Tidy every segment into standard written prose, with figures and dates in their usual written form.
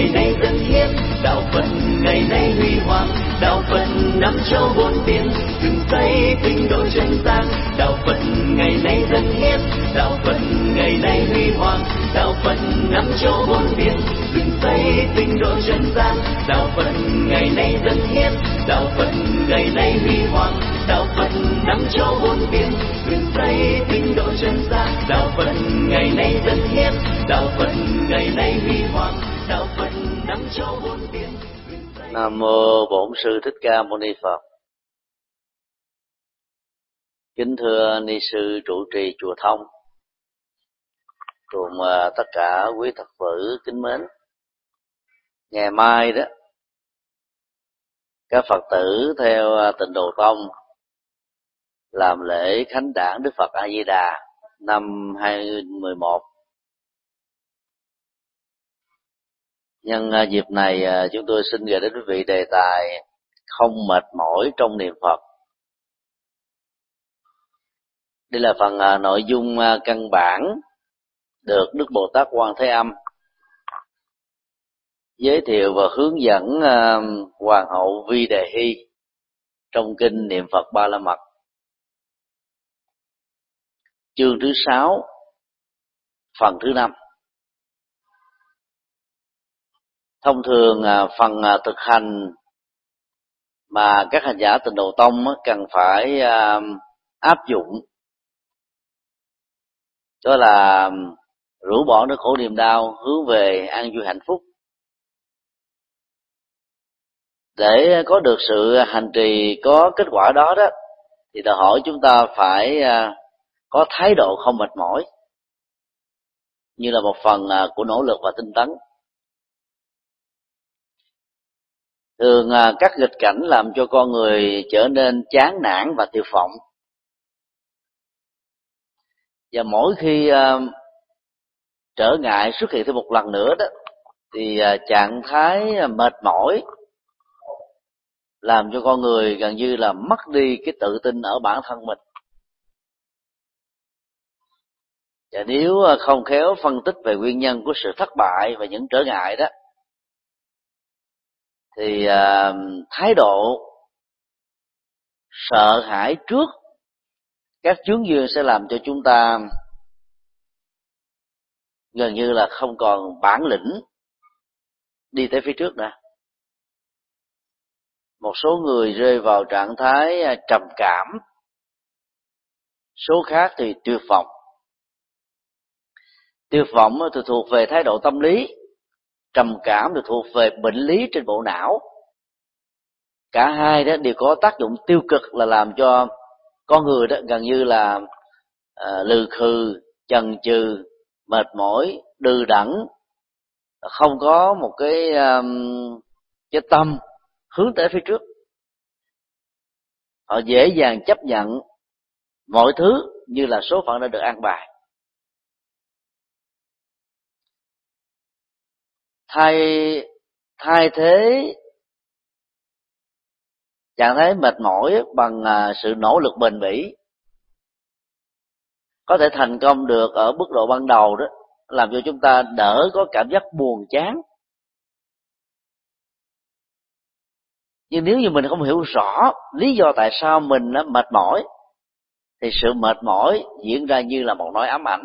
ngày nay dân hiến, đạo Phật ngày nay huy hoàng, đạo Phật năm châu bốn biển, dựng xây tinh độ chân gian. Đạo Phật ngày nay dân hiến, đạo Phật ngày nay huy hoàng, đạo Phật năm châu bốn biển, dựng xây tinh độ chân gian. Đạo Phật ngày nay dân hiến, đạo Phật ngày nay huy hoàng, đạo Phật năm châu bốn biển, dựng xây tinh độ chân gian. Đạo Phật ngày nay dân hiến, đạo Phật ngày nay huy hoàng, đạo Phật năm châu bốn biển. Nam mô Bổn Sư Thích Ca Mâu Ni Phật. Kính thưa ni sư trụ trì chùa Thông cùng tất cả quý Phật tử kính mến. Ngày mai đó, các Phật tử theo Tịnh Độ Tông làm lễ khánh đản Đức Phật A Di Đà năm 2011. Nhân dịp này chúng tôi xin gửi đến quý vị đề tài không mệt mỏi trong niệm Phật. Đây là phần nội dung căn bản được Đức Bồ Tát Quan Thế Âm giới thiệu và hướng dẫn Hoàng hậu Vi Đề Hy trong kinh niệm Phật Ba La Mật, chương thứ 6, phần thứ 5. Thông thường phần thực hành mà các hành giả Tịnh Độ Tông cần phải áp dụng đó là rũ bỏ nỗi khổ niềm đau, hướng về an vui hạnh phúc. Để có được sự hành trì có kết quả đó thì đòi hỏi chúng ta phải có thái độ không mệt mỏi, như là một phần của nỗ lực và tinh tấn. Thường các nghịch cảnh làm cho con người trở nên chán nản và tuyệt vọng, và mỗi khi trở ngại xuất hiện thêm một lần nữa đó thì trạng thái mệt mỏi làm cho con người gần như là mất đi cái tự tin ở bản thân mình. Và nếu không khéo phân tích về nguyên nhân của sự thất bại và những trở ngại đó thì thái độ sợ hãi trước các chướng duyên sẽ làm cho chúng ta gần như là không còn bản lĩnh đi tới phía trước nữa. Một số người rơi vào trạng thái trầm cảm, số khác thì tuyệt vọng. Tuyệt vọng thì thuộc về thái độ tâm lý, trầm cảm thì thuộc về bệnh lý trên bộ não. Cả hai đó đều có tác dụng tiêu cực, là làm cho con người đó gần như là lừ khừ, chần chừ, mệt mỏi, đừ đẫn, không có một cái tâm hướng tới phía trước. Họ dễ dàng chấp nhận mọi thứ như là số phận đã được an bài. Thay thế trạng thái mệt mỏi bằng sự nỗ lực bền bỉ có thể thành công được ở mức độ ban đầu đó, làm cho chúng ta đỡ có cảm giác buồn chán. Nhưng nếu như mình không hiểu rõ lý do tại sao mình mệt mỏi thì sự mệt mỏi diễn ra như là một nỗi ám ảnh.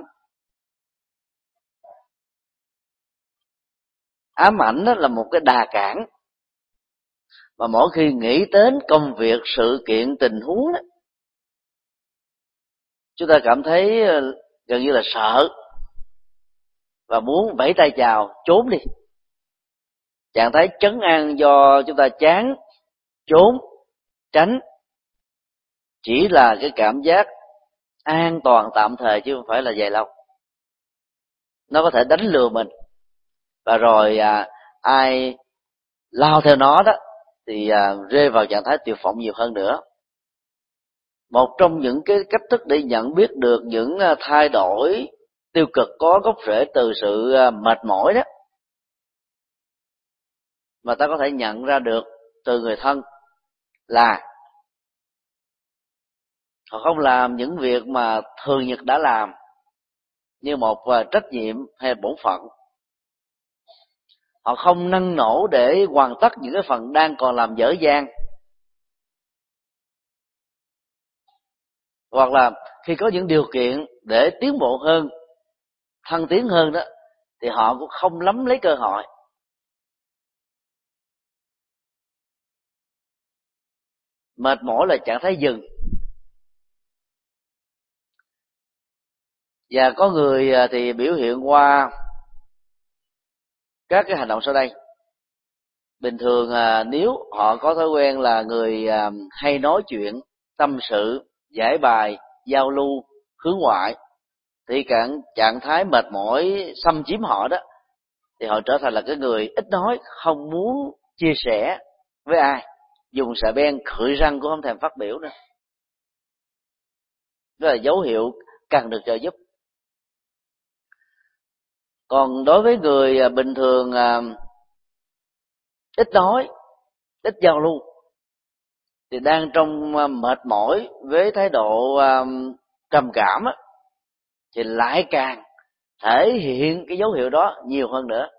Ám ảnh đó là một cái đà cản, mà mỗi khi nghĩ đến công việc, sự kiện, tình huống đó, chúng ta cảm thấy gần như là sợ và muốn vẫy tay chào, trốn đi. Trạng thái trấn an do chúng ta chán, trốn, tránh chỉ là cái cảm giác an toàn tạm thời chứ không phải là dài lâu. Nó có thể đánh lừa mình, và rồi ai lao theo nó đó thì rơi vào trạng thái tuyệt vọng nhiều hơn nữa. Một trong những cái cách thức để nhận biết được những thay đổi tiêu cực có gốc rễ từ sự mệt mỏi đó, mà ta có thể nhận ra được từ người thân, là họ không làm những việc mà thường nhật đã làm như một trách nhiệm hay bổn phận. họ không năn nổ để hoàn tất những cái phần đang còn làm dở dang, hoặc là khi có những điều kiện để tiến bộ hơn, thăng tiến hơn đó, thì họ cũng không nắm lấy cơ hội. Mệt mỏi là trạng thái dừng. Và có người thì biểu hiện qua các cái hành động sau đây. Bình thường nếu họ có thói quen là người hay nói chuyện, tâm sự, giải bài, giao lưu, hướng ngoại, thì trạng thái mệt mỏi xâm chiếm họ đó, thì họ trở thành là cái người ít nói, không muốn chia sẻ với ai, dùng xà beng khựi răng cũng không thèm phát biểu nữa. Đó là dấu hiệu cần được trợ giúp. Còn đối với người bình thường ít nói, ít giao lưu, thì đang trong mệt mỏi với thái độ trầm cảm á, thì lại càng thể hiện cái dấu hiệu đó nhiều hơn nữa.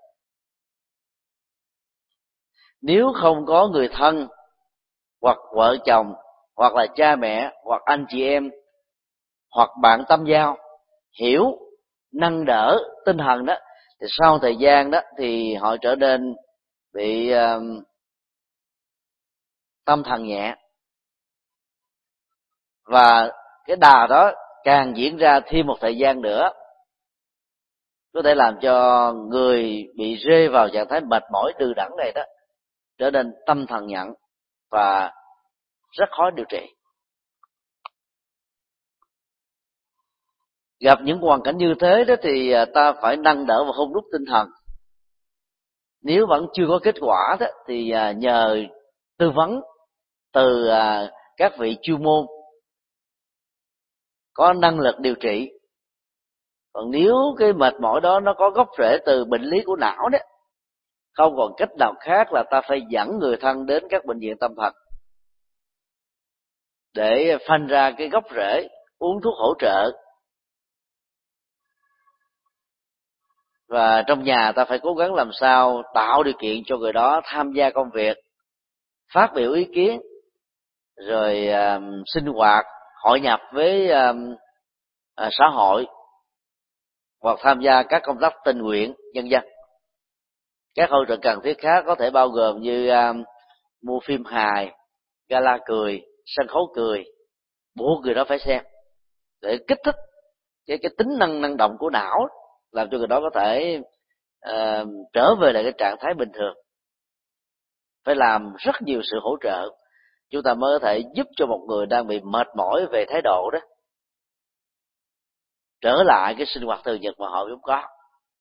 Nếu không có người thân hoặc vợ chồng hoặc là cha mẹ hoặc anh chị em hoặc bạn tâm giao hiểu, nâng đỡ tinh thần đó, thì sau thời gian đó thì họ trở nên bị tâm thần nhẹ, và cái đà đó càng diễn ra thêm một thời gian nữa, có thể làm cho người bị rơi vào trạng thái mệt mỏi đừ đẫn này đó trở nên tâm thần nhận và rất khó điều trị. Gặp những hoàn cảnh như thế đó thì ta phải nâng đỡ và hôn đúc tinh thần. Nếu vẫn chưa có kết quả đó thì nhờ tư vấn từ các vị chuyên môn có năng lực điều trị. Còn nếu cái mệt mỏi đó nó có gốc rễ từ bệnh lý của não đó, không còn cách nào khác là ta phải dẫn người thân đến các bệnh viện tâm thần để phanh ra cái gốc rễ, uống thuốc hỗ trợ. Và trong nhà ta phải cố gắng làm sao tạo điều kiện cho người đó tham gia công việc, phát biểu ý kiến, rồi sinh hoạt, hội nhập với xã hội, hoặc tham gia các công tác tình nguyện, vân vân. Các hỗ trợ cần thiết khác có thể bao gồm như mua phim hài, gala cười, sân khấu cười, buộc người đó phải xem để kích thích cái tính năng động của não, làm cho người đó có thể trở về lại cái trạng thái bình thường. Phải làm rất nhiều sự hỗ trợ, chúng ta mới có thể giúp cho một người đang bị mệt mỏi về thái độ đó trở lại cái sinh hoạt thường nhật mà họ vốn có.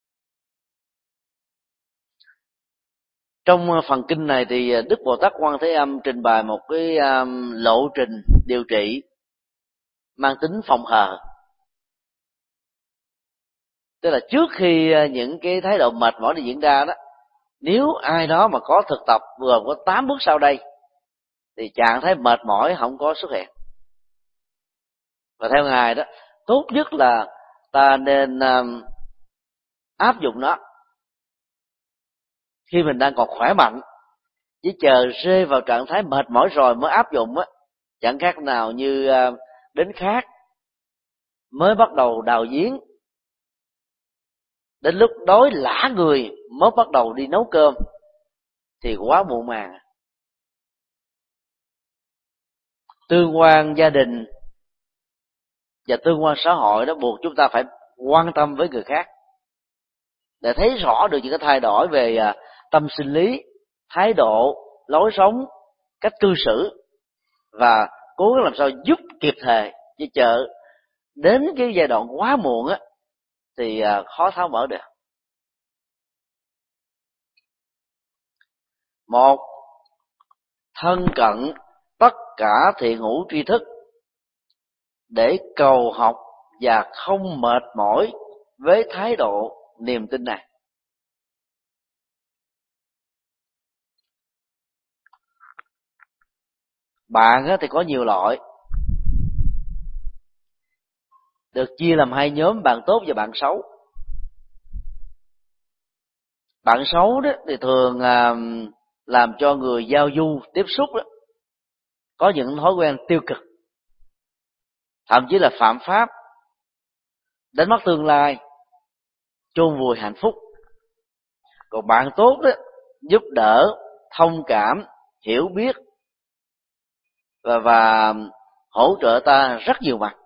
Trong phần kinh này thì Đức Bồ Tát Quan Thế Âm trình bày một cái lộ trình điều trị mang tính phòng hờ. Tức là trước khi những cái thái độ mệt mỏi này diễn ra đó, nếu ai đó mà có thực tập gồm có 8 bước sau đây thì trạng thái mệt mỏi không có xuất hiện. Và theo Ngài đó, tốt nhất là ta nên áp dụng nó khi mình đang còn khỏe mạnh, chỉ chờ rơi vào trạng thái mệt mỏi rồi mới áp dụng á, chẳng khác nào như đến khác mới bắt đầu đào giếng, đến lúc đói lả người mới bắt đầu đi nấu cơm thì quá muộn màng. Tương quan gia đình và tương quan xã hội đó buộc chúng ta phải quan tâm với người khác để thấy rõ được những cái thay đổi về tâm sinh lý, thái độ, lối sống, cách cư xử, và cố gắng làm sao giúp kịp thời, chứ chờ đến cái giai đoạn quá muộn á thì khó tháo mở được. Một, thân cận tất cả thiện hữu tri thức để cầu học và không mệt mỏi với thái độ niềm tin này. Bạn thì có nhiều loại, được chia làm hai nhóm: bạn tốt và bạn xấu. Bạn xấu đó thì thường làm cho người giao du tiếp xúc đó có những thói quen tiêu cực, thậm chí là phạm pháp, đánh mất tương lai, chôn vùi hạnh phúc. Còn bạn tốt đó giúp đỡ, thông cảm, hiểu biết và hỗ trợ ta rất nhiều mặt.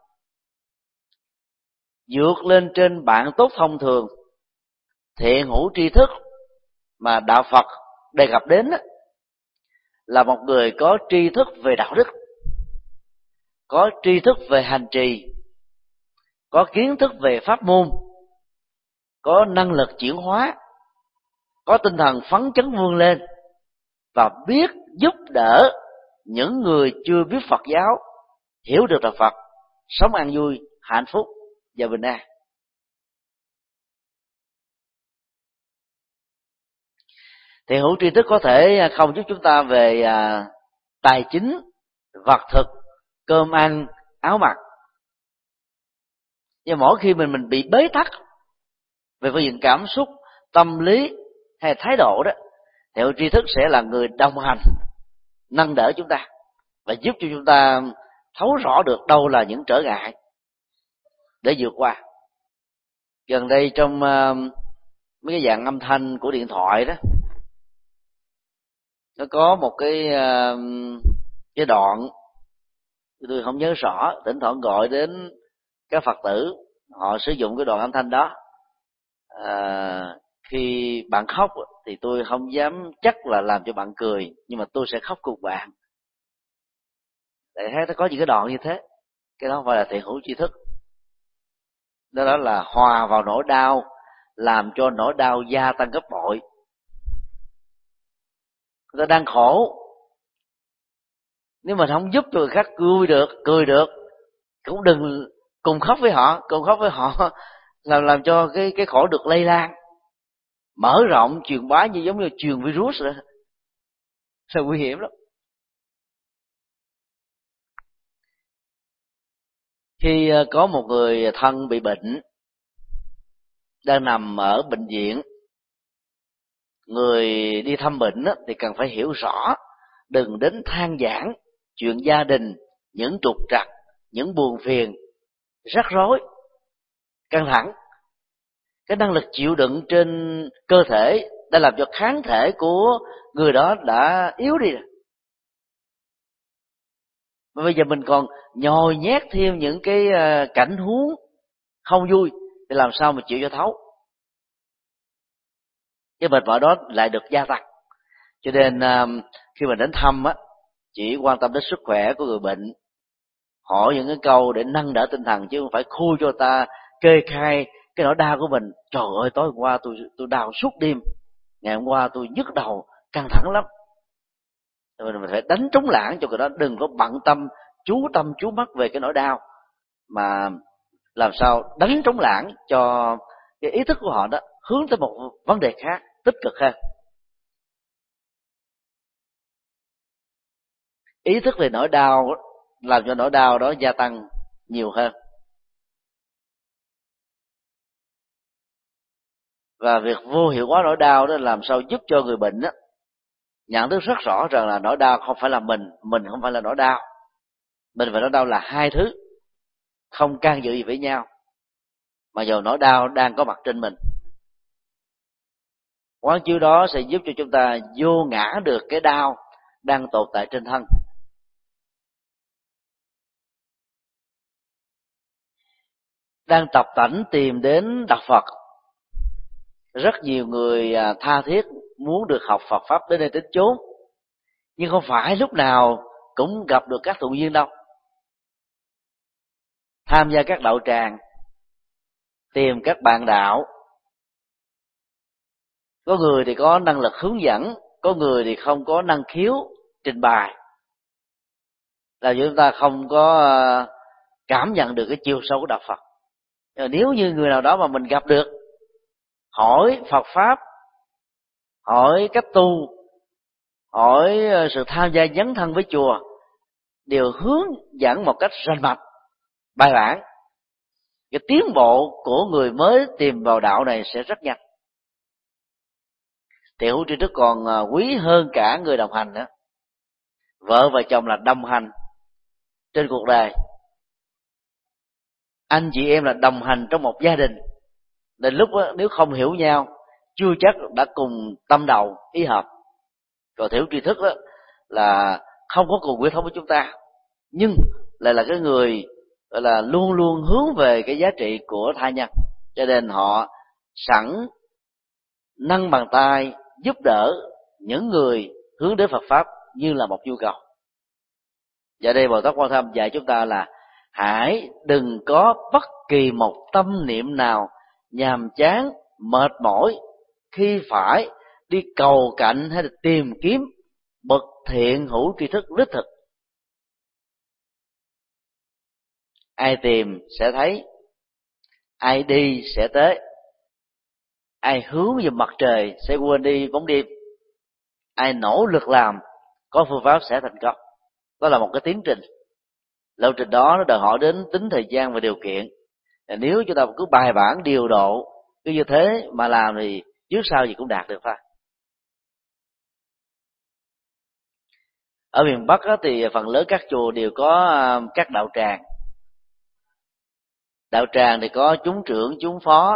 Vượt lên trên bạn tốt thông thường, thiện hữu tri thức mà đạo Phật đề cập đến đó, là một người có tri thức về đạo đức, có tri thức về hành trì, có kiến thức về pháp môn, có năng lực chuyển hóa, có tinh thần phấn chấn vươn lên, và biết giúp đỡ những người chưa biết Phật giáo hiểu được đạo Phật, sống an vui, hạnh phúc và bình an. Thì hữu tri thức có thể không giúp chúng ta về tài chính, vật thực, cơm ăn, áo mặc, nhưng mỗi khi mình bị bế tắc về phương diện cảm xúc, tâm lý hay thái độ đó, thì hữu tri thức sẽ là người đồng hành, nâng đỡ chúng ta và giúp cho chúng ta thấu rõ được đâu là những trở ngại để vượt qua. Gần đây trong mấy cái dạng âm thanh của điện thoại đó, nó có một cái đoạn tôi không nhớ rõ, thỉnh thoảng gọi đến các Phật tử, họ sử dụng cái đoạn âm thanh đó. Khi bạn khóc thì tôi không dám chắc là làm cho bạn cười, nhưng mà tôi sẽ khóc cùng bạn. Để thấy nó có những cái đoạn như thế, cái đó không phải là thiện hữu tri thức, đó là hòa vào nỗi đau, làm cho nỗi đau gia tăng gấp bội. Người ta đang khổ, nếu mà không giúp cho người khác cười được, cũng đừng cùng khóc với họ, làm cho cái khổ được lây lan, mở rộng, truyền bá như giống như truyền virus rồi, là nguy hiểm lắm. Khi có một người thân bị bệnh, đang nằm ở bệnh viện, người đi thăm bệnh thì cần phải hiểu rõ, đừng đến than vãn chuyện gia đình, những trục trặc, những buồn phiền, rắc rối, căng thẳng. Cái năng lực chịu đựng trên cơ thể đã làm cho kháng thể của người đó đã yếu đi rồi. Mà bây giờ mình còn nhồi nhét thêm những cái cảnh huống không vui thì làm sao mà chịu cho thấu. Cái mệt mỏi đó lại được gia tăng. Cho nên khi mình đến thăm chỉ quan tâm đến sức khỏe của người bệnh, hỏi những cái câu để nâng đỡ tinh thần, chứ không phải khui cho ta kê khai cái nỗi đau của mình. Trời ơi, tối hôm qua tôi đau suốt đêm, ngày hôm qua tôi nhức đầu, căng thẳng lắm. Mình phải đánh trống lãng cho người đó đừng có bận tâm chú mắt về cái nỗi đau, mà làm sao đánh trống lãng cho cái ý thức của họ đó hướng tới một vấn đề khác tích cực hơn. Ý thức về nỗi đau làm cho nỗi đau đó gia tăng nhiều hơn. Và việc vô hiệu hóa nỗi đau đó làm sao giúp cho người bệnh nhận thức rất rõ rằng là nỗi đau không phải là mình không phải là nỗi đau. Mình và nỗi đau là hai thứ không can dự gì với nhau, mà dù nỗi đau đang có mặt trên mình. Quán chiếu đó sẽ giúp cho chúng ta vô ngã được cái đau đang tồn tại trên thân. Đang tập tễnh tìm đến đạo Phật, rất nhiều người tha thiết muốn được học Phật pháp đến đây đến chốn, nhưng không phải lúc nào cũng gặp được các thuận duyên đâu. Tham gia các đạo tràng, tìm các bạn đạo, có người thì có năng lực hướng dẫn, có người thì không có năng khiếu trình bày, là chúng ta không có cảm nhận được cái chiều sâu của đạo Phật. Nếu như người nào đó mà mình gặp được, hỏi Phật pháp, hỏi cách tu, hỏi sự tham gia dấn thân với chùa, đều hướng dẫn một cách rành mạch, bài bản, cái tiến bộ của người mới tìm vào đạo này sẽ rất nhanh. thiện hữu tri thức còn quý hơn cả người đồng hành nữa. Vợ và chồng là đồng hành trên cuộc đời, anh chị em là đồng hành trong một gia đình, đến lúc đó, nếu không hiểu nhau chưa chắc đã cùng tâm đầu ý hợp. Còn thiện hữu tri thức đó là không có cùng huyết thống với chúng ta, nhưng lại là cái người gọi là luôn luôn hướng về cái giá trị của tha nhân, cho nên họ sẵn nâng bàn tay giúp đỡ những người hướng đến Phật pháp như là một nhu cầu. Và đây Bồ Tát Quan Tâm dạy chúng ta là hãy đừng có bất kỳ một tâm niệm nào nhàm chán, mệt mỏi khi phải đi cầu cạnh hay là tìm kiếm bậc thiện hữu tri thức đích thực. Ai tìm sẽ thấy, ai đi sẽ tới, ai hướng về mặt trời sẽ quên đi bóng đêm, ai nỗ lực làm có phương pháp sẽ thành công. Đó là một cái tiến trình. Lộ trình đó nó đòi hỏi đến tính thời gian và điều kiện. Nếu chúng ta cứ bài bản điều độ cứ như thế mà làm thì trước sau gì cũng đạt được thôi. Ở miền Bắc thì phần lớn các chùa đều có các đạo tràng. Đạo tràng thì có chúng trưởng, chúng phó,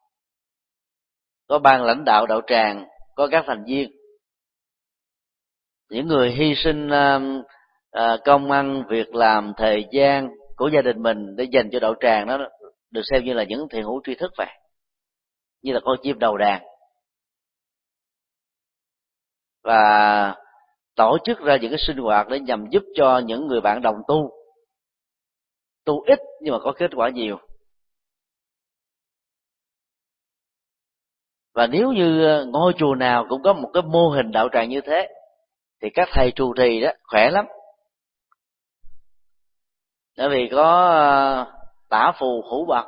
có ban lãnh đạo đạo tràng, có các thành viên. Những người hy sinh công ăn, việc làm, thời gian của gia đình mình để dành cho đạo tràng đó được xem như là những thiện hữu tri thức vậy, như là con chim đầu đàn. Và tổ chức ra những cái sinh hoạt để nhằm giúp cho những người bạn đồng tu ít nhưng mà có kết quả nhiều. Và nếu như ngôi chùa nào cũng có một cái mô hình đạo tràng như thế thì các thầy trụ trì đó khỏe lắm, bởi vì có tả phù hữu bậc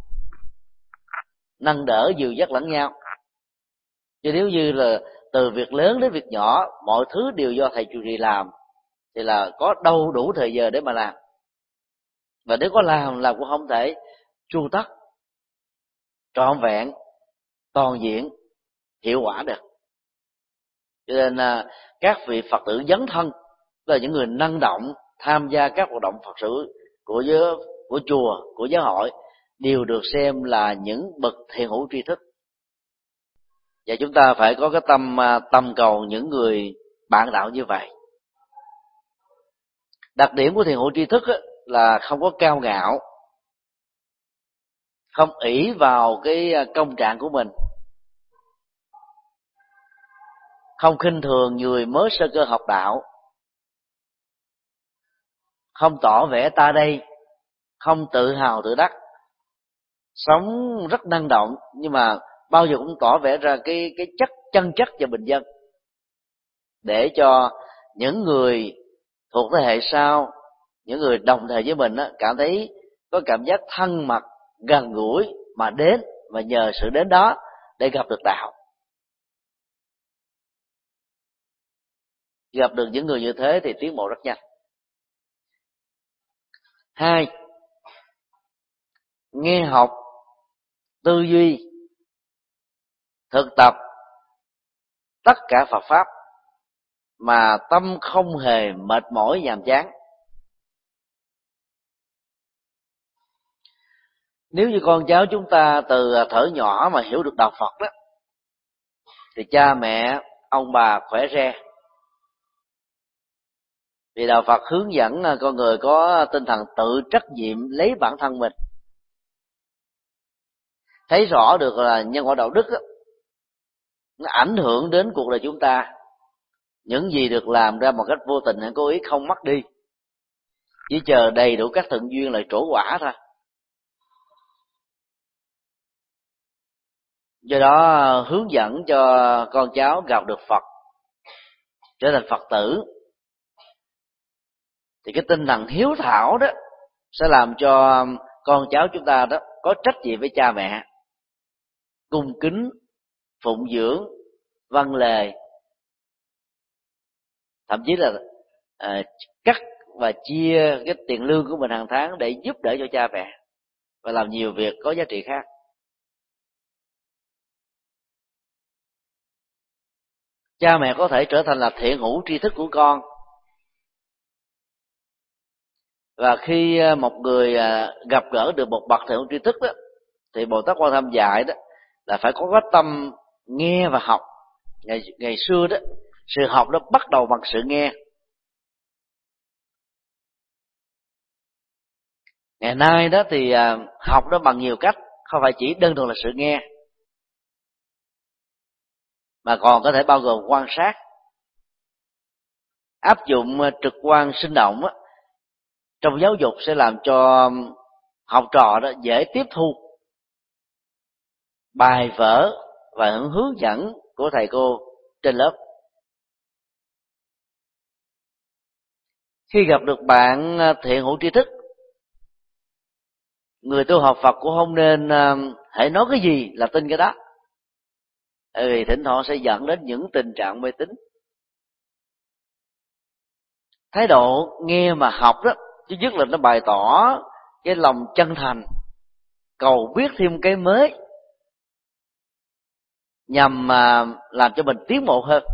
nâng đỡ dìu dắt lẫn nhau. Chứ nếu như là từ việc lớn đến việc nhỏ mọi thứ đều do thầy trụ trì làm thì là có đâu đủ thời giờ để mà làm, và nếu có làm cũng không thể chu tất, trọn vẹn, toàn diện, hiệu quả được. Cho nên các vị Phật tử dấn thân là những người năng động tham gia các hoạt động Phật sự của chùa, của giáo hội đều được xem là những bậc thiện hữu tri thức. Và chúng ta phải có cái tâm cầu những người bạn đạo như vậy. Đặc điểm của thiện hữu tri thức là không có cao ngạo, không ỷ vào cái công trạng của mình, không khinh thường người mới sơ cơ học đạo, không tỏ vẻ ta đây, không tự hào tự đắc, sống rất năng động nhưng mà bao giờ cũng tỏ vẻ ra cái chân chất và bình dân, để cho những người thuộc thế hệ sau, những người đồng thời với mình cảm thấy có cảm giác thân mật, gần gũi mà đến, và nhờ sự đến đó để gặp được đạo. Gặp được những người như thế thì tiến bộ rất nhanh. 2. Nghe học, tư duy, thực tập tất cả Phật pháp mà tâm không hề mệt mỏi nhàm chán. Nếu như con cháu chúng ta từ thuở nhỏ mà hiểu được đạo Phật đó, thì cha mẹ, ông bà khỏe re. Vì đạo Phật hướng dẫn con người có tinh thần tự trách nhiệm lấy bản thân mình, thấy rõ được là nhân quả đạo đức đó, nó ảnh hưởng đến cuộc đời chúng ta. Những gì được làm ra một cách vô tình hay cố ý không mất đi, chỉ chờ đầy đủ các thuận duyên lại trổ quả thôi. Do đó hướng dẫn cho con cháu gặp được Phật, trở thành Phật tử, thì cái tinh thần hiếu thảo đó sẽ làm cho con cháu chúng ta đó có trách nhiệm với cha mẹ, cung kính, phụng dưỡng, vâng lời, thậm chí là cắt và chia cái tiền lương của mình hàng tháng để giúp đỡ cho cha mẹ và làm nhiều việc có giá trị khác. cha mẹ có thể trở thành là thiện hữu tri thức của con. Và khi một người gặp gỡ được một bậc thiện hữu tri thức đó, thì Bồ Tát Quan Tâm dạy đó là phải có cái tâm nghe và học. Ngày xưa đó, sự học đó bắt đầu bằng sự nghe. Ngày nay đó thì học nó bằng nhiều cách, không phải chỉ đơn thuần là sự nghe, mà còn có thể bao gồm quan sát. Áp dụng trực quan sinh động á, trong giáo dục sẽ làm cho học trò đó dễ tiếp thu bài vở và hướng dẫn của thầy cô trên lớp. Khi gặp được bạn thiện hữu tri thức, người tu học Phật cũng không nên hãy nói cái gì là tin cái đó, bởi vì thỉnh thoảng sẽ dẫn đến những tình trạng mê tín. Thái độ nghe mà học đó, thứ nhất là nó bày tỏ cái lòng chân thành, cầu biết thêm cái mới, nhằm làm cho mình tiến bộ hơn.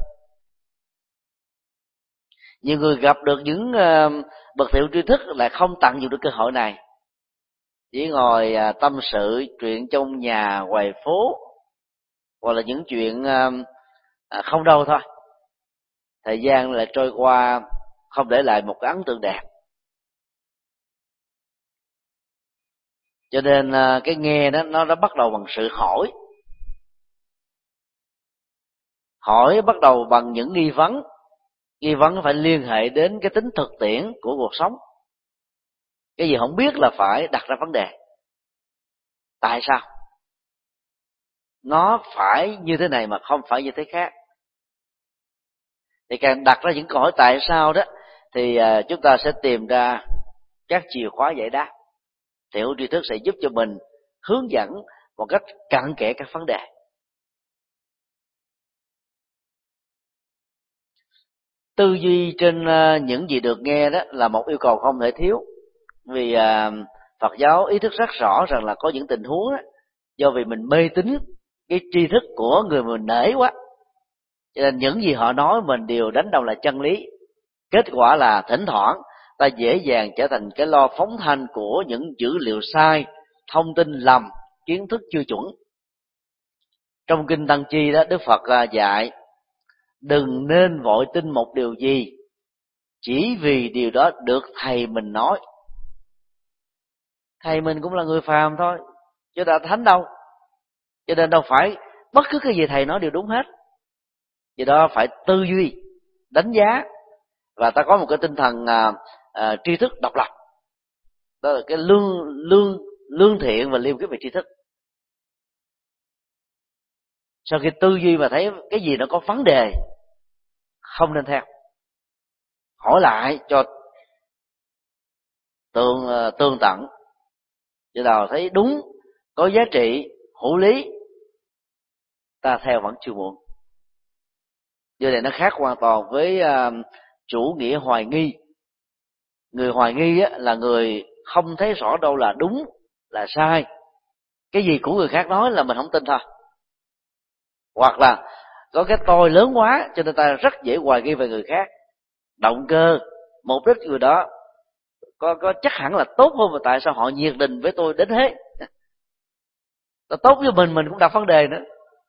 Nhiều người gặp được những bậc thiện tri thức lại không tận dụng được cơ hội này, chỉ ngồi tâm sự chuyện trong nhà ngoài phố, hoặc là những chuyện không đâu thôi. Thời gian lại trôi qua không để lại một cái ấn tượng đẹp. Cho nên cái nghe đó nó bắt đầu bằng sự hỏi. Hỏi bắt đầu bằng những nghi vấn. Nghi vấn phải liên hệ đến cái tính thực tiễn của cuộc sống. Cái gì không biết là phải đặt ra vấn đề. Tại sao nó phải như thế này mà không phải như thế khác? Thì càng đặt ra những câu hỏi tại sao đó, thì chúng ta sẽ tìm ra các chìa khóa giải đáp. Thiện hữu tri thức sẽ giúp cho mình hướng dẫn một cách cặn kẽ các vấn đề. Tư duy trên những gì được nghe đó là một yêu cầu không thể thiếu. Vì Phật giáo ý thức rất rõ rằng là có những tình huống đó, do vì mình mê tín cái tri thức của người mình nể quá, cho nên những gì họ nói mình đều đánh đồng là chân lý. Kết quả là thỉnh thoảng ta dễ dàng trở thành cái lo phóng thanh của những dữ liệu sai, thông tin lầm, kiến thức chưa chuẩn. Trong kinh Tăng Chi đó, Đức Phật dạy đừng nên vội tin một điều gì chỉ vì điều đó được thầy mình nói. Thầy mình cũng là người phàm thôi, chứ đã thánh đâu, cho nên đâu phải bất cứ cái gì thầy nói đều đúng hết. Vì đó phải tư duy, đánh giá, và ta có một cái tinh thần tri thức độc lập. Đó là cái lương thiện và liêm khiết về tri thức. Sau khi tư duy mà thấy cái gì nó có vấn đề, không nên theo, hỏi lại cho tường tận, cho nào thấy đúng, có giá trị, hữu lý, ta theo vẫn chưa muộn. Điều này nó khác hoàn toàn với chủ nghĩa hoài nghi. Người hoài nghi là người không thấy rõ đâu là đúng, là sai. Cái gì của người khác nói là mình không tin thôi. Hoặc là có cái tôi lớn quá cho nên ta rất dễ hoài nghi về người khác. Động cơ, mục đích người đó có chắc hẳn là tốt hơn, mà tại sao họ nhiệt tình với tôi đến thế? Nó tốt với mình cũng đặt vấn đề nữa.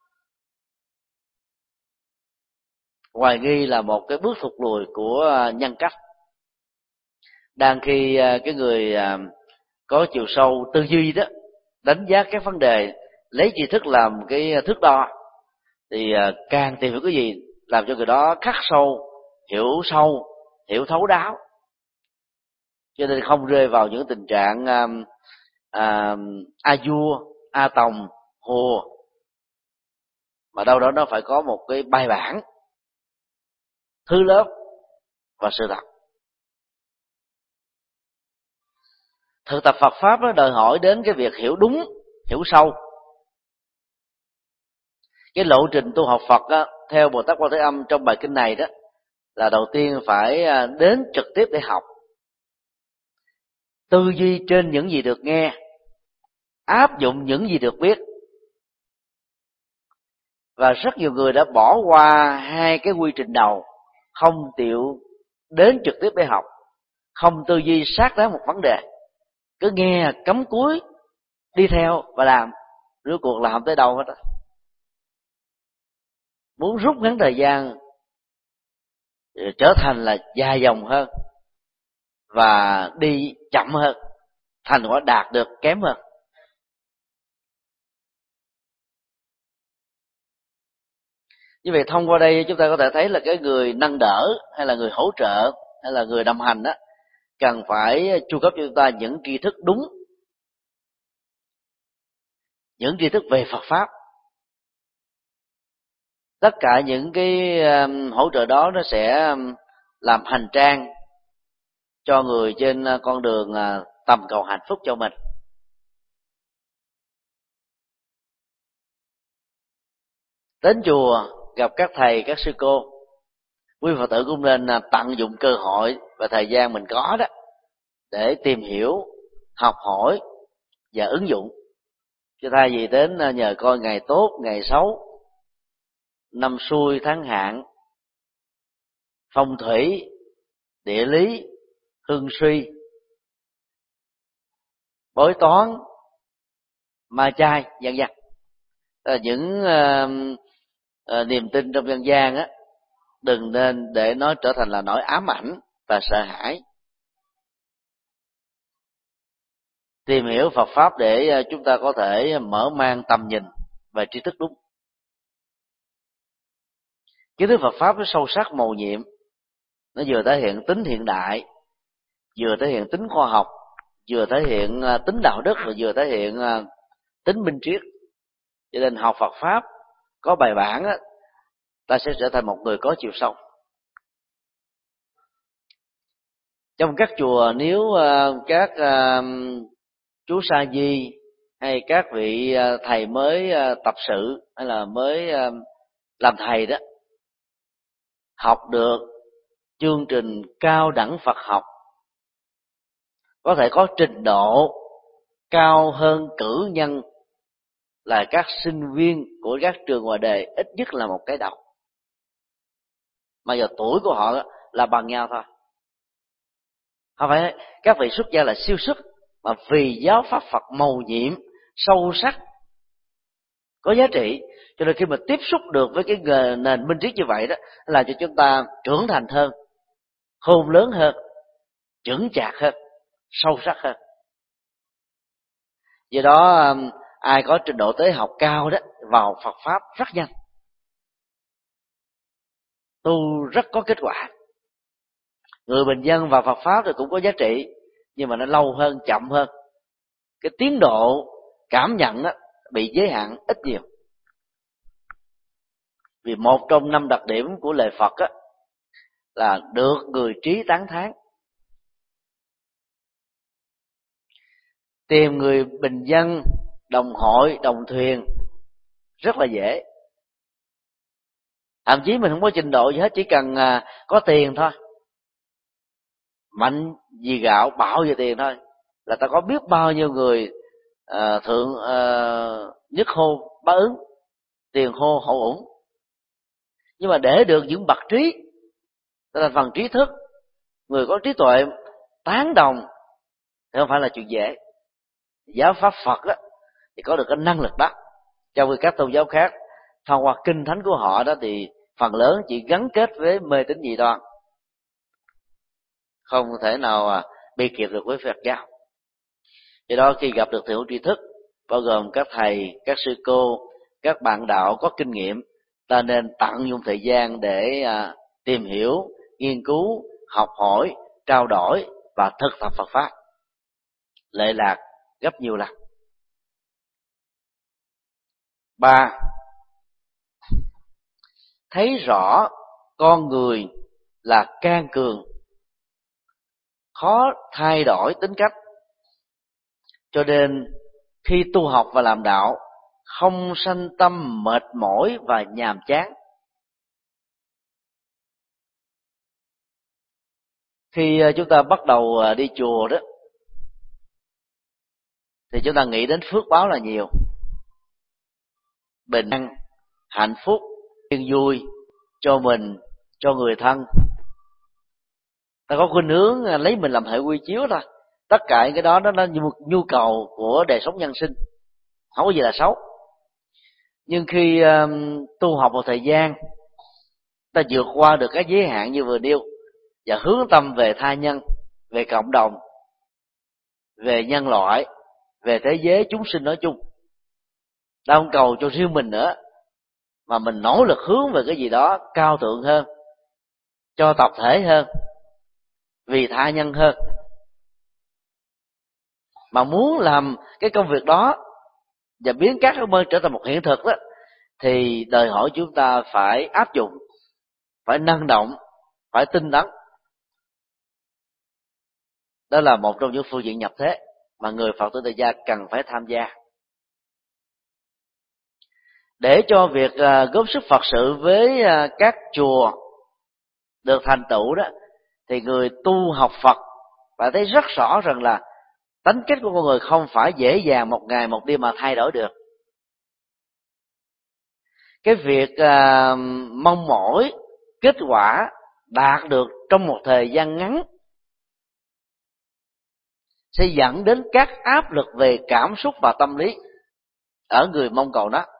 Hoài nghi là một cái bước thụt lùi của nhân cách. Đang khi cái người có chiều sâu tư duy đó, đánh giá các vấn đề, lấy tri thức làm cái thước đo, thì càng tìm hiểu cái gì làm cho người đó khắc sâu, hiểu thấu đáo, cho nên không rơi vào những tình trạng a vua, a tòng, hùa, mà đâu đó nó phải có một cái bài bản, thứ lớp và sự thật. Thực tập Phật pháp nó đòi hỏi đến cái việc hiểu đúng, hiểu sâu. Cái lộ trình tu học Phật á, theo Bồ Tát Quan Thế Âm trong bài kinh này đó, là đầu tiên phải đến trực tiếp để học, tư duy trên những gì được nghe, áp dụng những gì được biết, và rất nhiều người đã bỏ qua hai cái quy trình đầu, không chịu đến trực tiếp để học, không tư duy sát đáng một vấn đề, cứ nghe cắm cúi đi theo và làm, rốt cuộc làm tới đâu hết đó. Muốn rút ngắn thời gian trở thành là dài dòng hơn và đi chậm hơn, thành quả đạt được kém hơn. Như vậy thông qua đây chúng ta có thể thấy là cái người nâng đỡ hay là người hỗ trợ hay là người đồng hành đó cần phải chu cấp cho chúng ta những tri thức đúng, những tri thức về Phật pháp. Tất cả những cái hỗ trợ đó nó sẽ làm hành trang cho người trên con đường tầm cầu hạnh phúc cho mình. Đến chùa gặp các thầy các sư cô, quý Phật tử cũng nên tận dụng cơ hội và thời gian mình có đó để tìm hiểu, học hỏi và ứng dụng, chứ thay vì đến nhờ coi ngày tốt ngày xấu, năm xuôi tháng hạn, phong thủy, địa lý, hương suy, bói toán, ma chay, vân vân. Những niềm tin trong dân gian á, đừng nên để nó trở thành là nỗi ám ảnh và sợ hãi. Tìm hiểu Phật pháp để chúng ta có thể mở mang tầm nhìn và tri thức đúng. Kiến thức Phật pháp nó sâu sắc mầu nhiệm, nó vừa thể hiện tính hiện đại, vừa thể hiện tính khoa học, vừa thể hiện tính đạo đức và vừa thể hiện tính minh triết. Cho nên học Phật pháp có bài bản á, ta sẽ trở thành một người có chiều sâu. Trong các chùa, nếu các chú sa di hay các vị thầy mới tập sự hay là mới làm thầy đó học được chương trình cao đẳng Phật học, có thể có trình độ cao hơn cử nhân là các sinh viên của các trường ngoài đề ít nhất là một cái đầu, mà giờ tuổi của họ là bằng nhau thôi. Không phải các vị xuất gia là siêu xuất, mà vì giáo pháp Phật mầu nhiệm sâu sắc có giá trị, cho nên khi mà tiếp xúc được với cái nền minh triết như vậy đó, là cho chúng ta trưởng thành hơn, khôn lớn hơn, chững chạc hơn, sâu sắc hơn. Do đó ai có trình độ tế học cao đó vào Phật pháp rất nhanh, tu rất có kết quả. Người bình dân vào Phật pháp thì cũng có giá trị, nhưng mà nó lâu hơn, chậm hơn. Cái tiến độ cảm nhận đó bị giới hạn ít nhiều. Vì một trong 5 đặc điểm của lời Phật á, là được người trí tán thán. Tìm người bình dân, đồng hội, đồng thuyền rất là dễ. Thậm chí mình không có trình độ gì hết, chỉ cần có tiền thôi, mạnh vì gạo, bạo vì tiền thôi, là ta có biết bao nhiêu người thượng nhất hô bá ứng, tiền hô hậu ủng. Nhưng mà để được những bậc trí, tức là phần trí thức, người có trí tuệ tán đồng thì không phải là chuyện dễ. Giáo pháp Phật đó, thì có được cái năng lực đó, trong khi các tôn giáo khác thông qua kinh thánh của họ đó thì phần lớn chỉ gắn kết với mê tín dị đoan, không thể nào bị kịp được với Phật giáo. Do đó khi gặp được thiểu hữu tri thức, bao gồm các thầy, các sư cô, các bạn đạo có kinh nghiệm, ta nên tận dụng thời gian để tìm hiểu, nghiên cứu, học hỏi, trao đổi và thực tập Phật pháp, lệ lạc gấp nhiều lần. 3. Thấy rõ con người là can cường, khó thay đổi tính cách, cho nên khi tu học và làm đạo không sanh tâm mệt mỏi và nhàm chán. Khi chúng ta bắt đầu đi chùa đó thì chúng ta nghĩ đến phước báo là nhiều, bình an, hạnh phúc, yên vui cho mình, cho người thân. Ta có khuynh hướng lấy mình làm hệ quy chiếu thôi. Tất cả những cái đó nó như một nhu cầu của đời sống nhân sinh, không có gì là xấu. Nhưng khi tu học một thời gian, ta vượt qua được các giới hạn như vừa nêu và hướng tâm về tha nhân, về cộng đồng, về nhân loại, về thế giới chúng sinh nói chung, ta không cầu cho riêng mình nữa, mà mình nỗ lực hướng về cái gì đó cao thượng hơn, cho tập thể hơn, vì tha nhân hơn. Mà muốn làm cái công việc đó và biến các ước mơ trở thành một hiện thực đó, thì đòi hỏi chúng ta phải áp dụng, phải năng động, phải tinh tấn. Đó là một trong những phương diện nhập thế mà người Phật tử tại gia cần phải tham gia. Để cho việc góp sức Phật sự với các chùa được thành tựu đó, thì người tu học Phật phải thấy rất rõ rằng là tính cách của con người không phải dễ dàng một ngày một đêm mà thay đổi được. Cái việc mong mỏi kết quả đạt được trong một thời gian ngắn sẽ dẫn đến các áp lực về cảm xúc và tâm lý ở người mong cầu đó.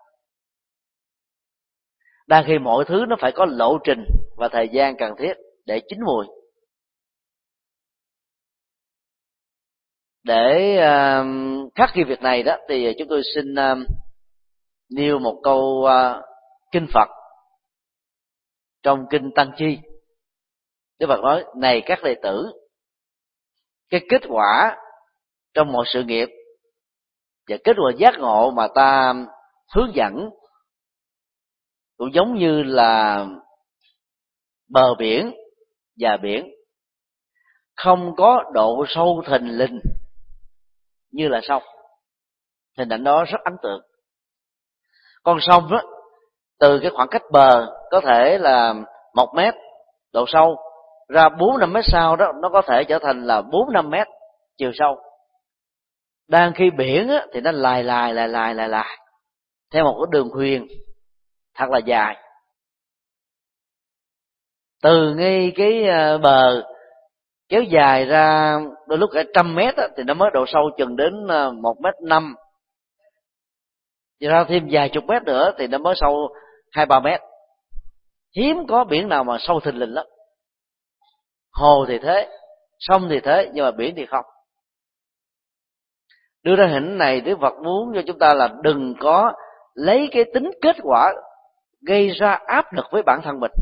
Đang khi mọi thứ nó phải có lộ trình và thời gian cần thiết để chín mùi. Để khắc ghi việc này đó, thì chúng tôi xin nêu một câu kinh Phật trong kinh Tăng Chi. Đức Phật nói: này các đệ tử, cái kết quả trong mọi sự nghiệp và kết quả giác ngộ mà ta hướng dẫn cũng giống như là bờ biển và biển, không có độ sâu thình lình như là sông. Hình ảnh đó rất ấn tượng. Con sông đó, từ cái khoảng cách bờ có thể là 1 mét độ sâu, ra 4-5 mét sau đó nó có thể trở thành là 4-5 mét chiều sâu. Đang khi biển á, thì nó lài theo một cái đường huyền thật là dài. Từ ngay cái bờ kéo dài ra đôi lúc cả 100 mét á, thì nó mới độ sâu chừng đến 1,5 mét. Và ra thêm vài chục mét nữa thì nó mới sâu 2-3 mét. Hiếm có biển nào mà sâu thình lình lắm. Hồ thì thế, sông thì thế, nhưng mà biển thì không. Đưa ra hình này, Đức Phật muốn cho chúng ta là đừng có lấy cái tính kết quả gây ra áp lực với bản thân mình.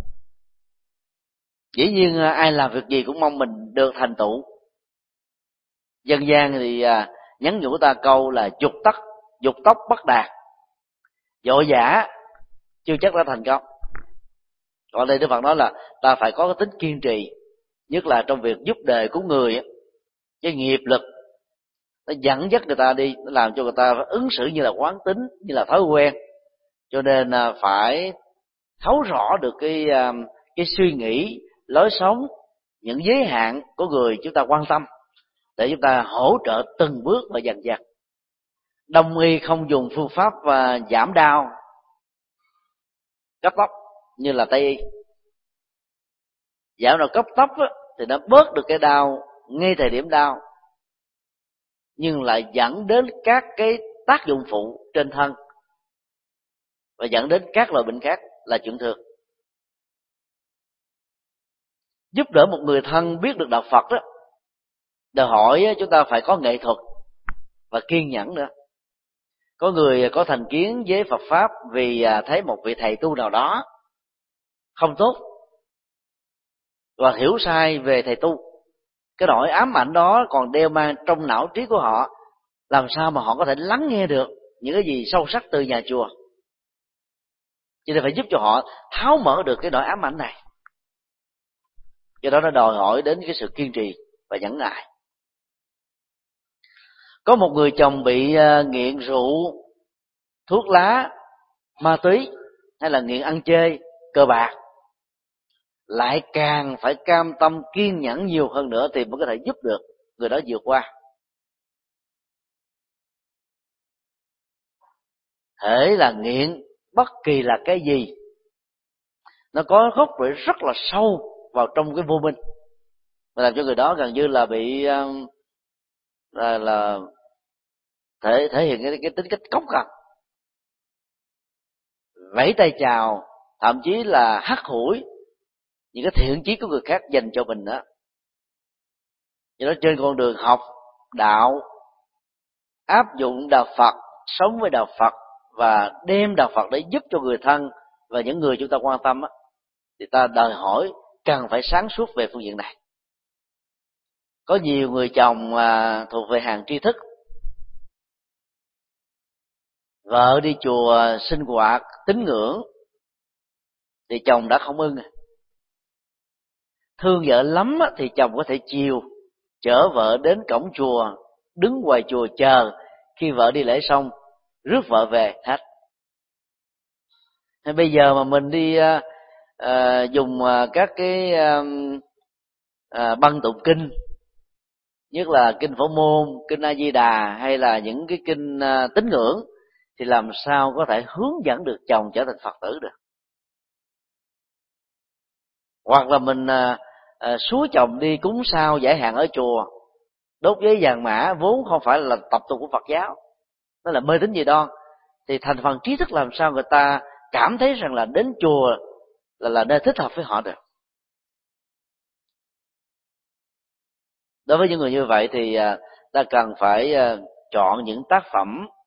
Dĩ nhiên ai làm việc gì cũng mong mình được thành tựu. Dân gian thì nhắn nhủ ta câu là dục tốc bất đạt, vội vã chưa chắc đã thành công. Còn đây Đức Phật nói là ta phải có cái tính kiên trì, nhất là trong việc giúp đời của người. Cái nghiệp lực nó dẫn dắt người ta đi, nó làm cho người ta ứng xử như là quán tính, như là thói quen. Cho nên phải thấu rõ được cái suy nghĩ, lối sống, những giới hạn của người chúng ta quan tâm, để chúng ta hỗ trợ từng bước và dần dần. Đông y không dùng phương pháp giảm đau cấp tốc như là Tây y. Giảm đau cấp tốc á, thì nó bớt được cái đau ngay thời điểm đau, nhưng lại dẫn đến các cái tác dụng phụ trên thân và dẫn đến các loại bệnh khác là chuyện thường. Giúp đỡ một người thân biết được đạo Phật đó, đòi hỏi chúng ta phải có nghệ thuật và kiên nhẫn nữa. Có người có thành kiến với Phật pháp vì thấy một vị thầy tu nào đó không tốt và hiểu sai về thầy tu. Cái nỗi ám ảnh đó còn đeo mang trong não trí của họ, làm sao mà họ có thể lắng nghe được những cái gì sâu sắc từ nhà chùa. Cho nên phải giúp cho họ tháo mở được cái nỗi ám ảnh này. Do đó nó đòi hỏi đến cái sự kiên trì và nhẫn nại. Có một người chồng bị nghiện rượu, thuốc lá, ma túy hay là nghiện ăn chơi, cờ bạc, lại càng phải cam tâm kiên nhẫn nhiều hơn nữa thì mới có thể giúp được người đó vượt qua. Hễ là nghiện bất kỳ là cái gì, nó có gốc rễ rất là sâu vào trong cái vô minh, và làm cho người đó gần như là bị là thể hiện cái tính cách cốc cằn, vẫy tay chào, thậm chí là hắt hủi những cái thiện chí của người khác dành cho mình đó. Do đó trên con đường học đạo, áp dụng đạo Phật, sống với đạo Phật và đem đạo Phật để giúp cho người thân và những người chúng ta quan tâm á, thì ta đòi hỏi cần phải sáng suốt về phương diện này. Có nhiều người chồng thuộc về hàng tri thức, vợ đi chùa sinh hoạt tín ngưỡng thì chồng đã không ưng. Thương vợ lắm thì chồng có thể chiều, chở vợ đến cổng chùa, đứng ngoài chùa chờ khi vợ đi lễ xong rước vợ về hết. Hay bây giờ mà mình đi dùng các cái băng tụng kinh, nhất là kinh Phổ Môn, kinh A Di Đà hay là những cái kinh tín ngưỡng, thì làm sao có thể hướng dẫn được chồng trở thành Phật tử được? Hoặc là mình xúa chồng đi cúng sao giải hạn ở chùa, đốt giấy vàng mã, vốn không phải là tập tục của Phật giáo, nó là mê tín dị đoan, thì thành phần trí thức làm sao người ta cảm thấy rằng là đến chùa là nơi thích hợp với họ được. Đối với những người như vậy thì ta cần phải chọn những tác phẩm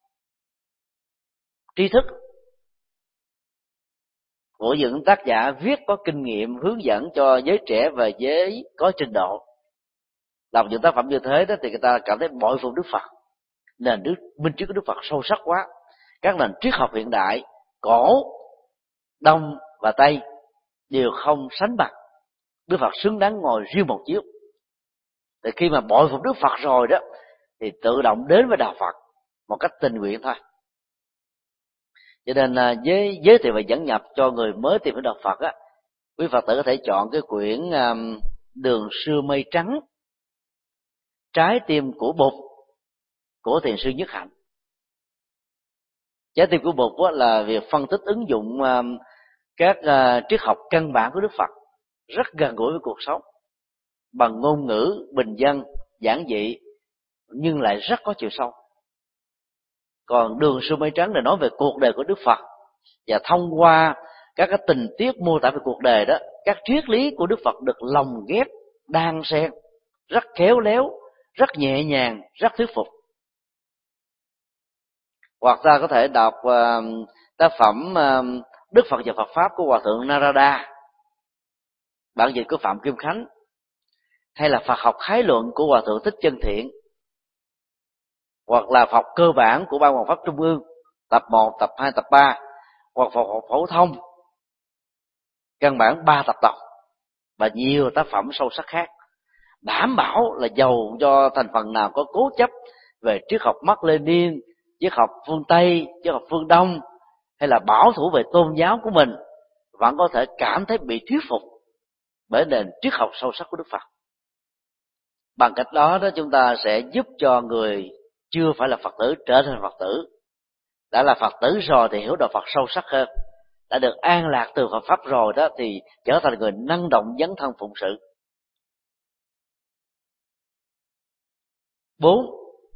tri thức của những tác giả viết có kinh nghiệm hướng dẫn cho giới trẻ và giới có trình độ. Đọc những tác phẩm như thế đó thì người ta cảm thấy bội phục Đức Phật. Nền minh triết của Đức Phật sâu sắc quá. Các nền triết học hiện đại, cổ, đông và tây đều không sánh bằng. Đức Phật xứng đáng ngồi riêng một chiếu. Thì khi mà bội phục Đức Phật rồi đó thì tự động đến với đạo Phật một cách tình nguyện thôi. Cho nên giới thiệu và dẫn nhập cho người mới tìm đến đạo Phật á, quý Phật tử có thể chọn cái quyển Đường xưa mây trắng, Trái tim của Bụt của thiền sư Nhất Hạnh. Trái tim của Bụt là việc phân tích ứng dụng các triết học căn bản của Đức Phật rất gần gũi với cuộc sống, bằng ngôn ngữ bình dân giản dị nhưng lại rất có chiều sâu. Còn Đường xưa mây trắng là nói về cuộc đời của Đức Phật, và thông qua các cái tình tiết mô tả về cuộc đời đó, các triết lý của Đức Phật được lồng ghép đan xen rất khéo léo, rất nhẹ nhàng, rất thuyết phục. Hoặc ta có thể đọc tác phẩm Đức Phật và Phật Pháp của Hòa thượng Narada, bản dịch của Phạm Kim Khánh, hay là Phật học khái luận của Hòa thượng Thích Chân Thiện, hoặc là Phật cơ bản của Ban Hoàng Pháp Trung ương tập 1, tập 2, tập 3, hoặc Phật học phổ thông căn bản 3 tập đầu, và nhiều tác phẩm sâu sắc khác. Đảm bảo là dầu do thành phần nào có cố chấp về triết học Mác Lênin, triết học phương Tây, triết học phương Đông, hay là bảo thủ về tôn giáo của mình, vẫn có thể cảm thấy bị thuyết phục bởi nền triết học sâu sắc của Đức Phật. Bằng cách đó chúng ta sẽ giúp cho người chưa phải là Phật tử trở thành Phật tử. Đã là Phật tử rồi thì hiểu đạo Phật sâu sắc hơn, đã được an lạc từ Phật Pháp rồi đó thì trở thành người năng động dấn thân phụng sự. 4.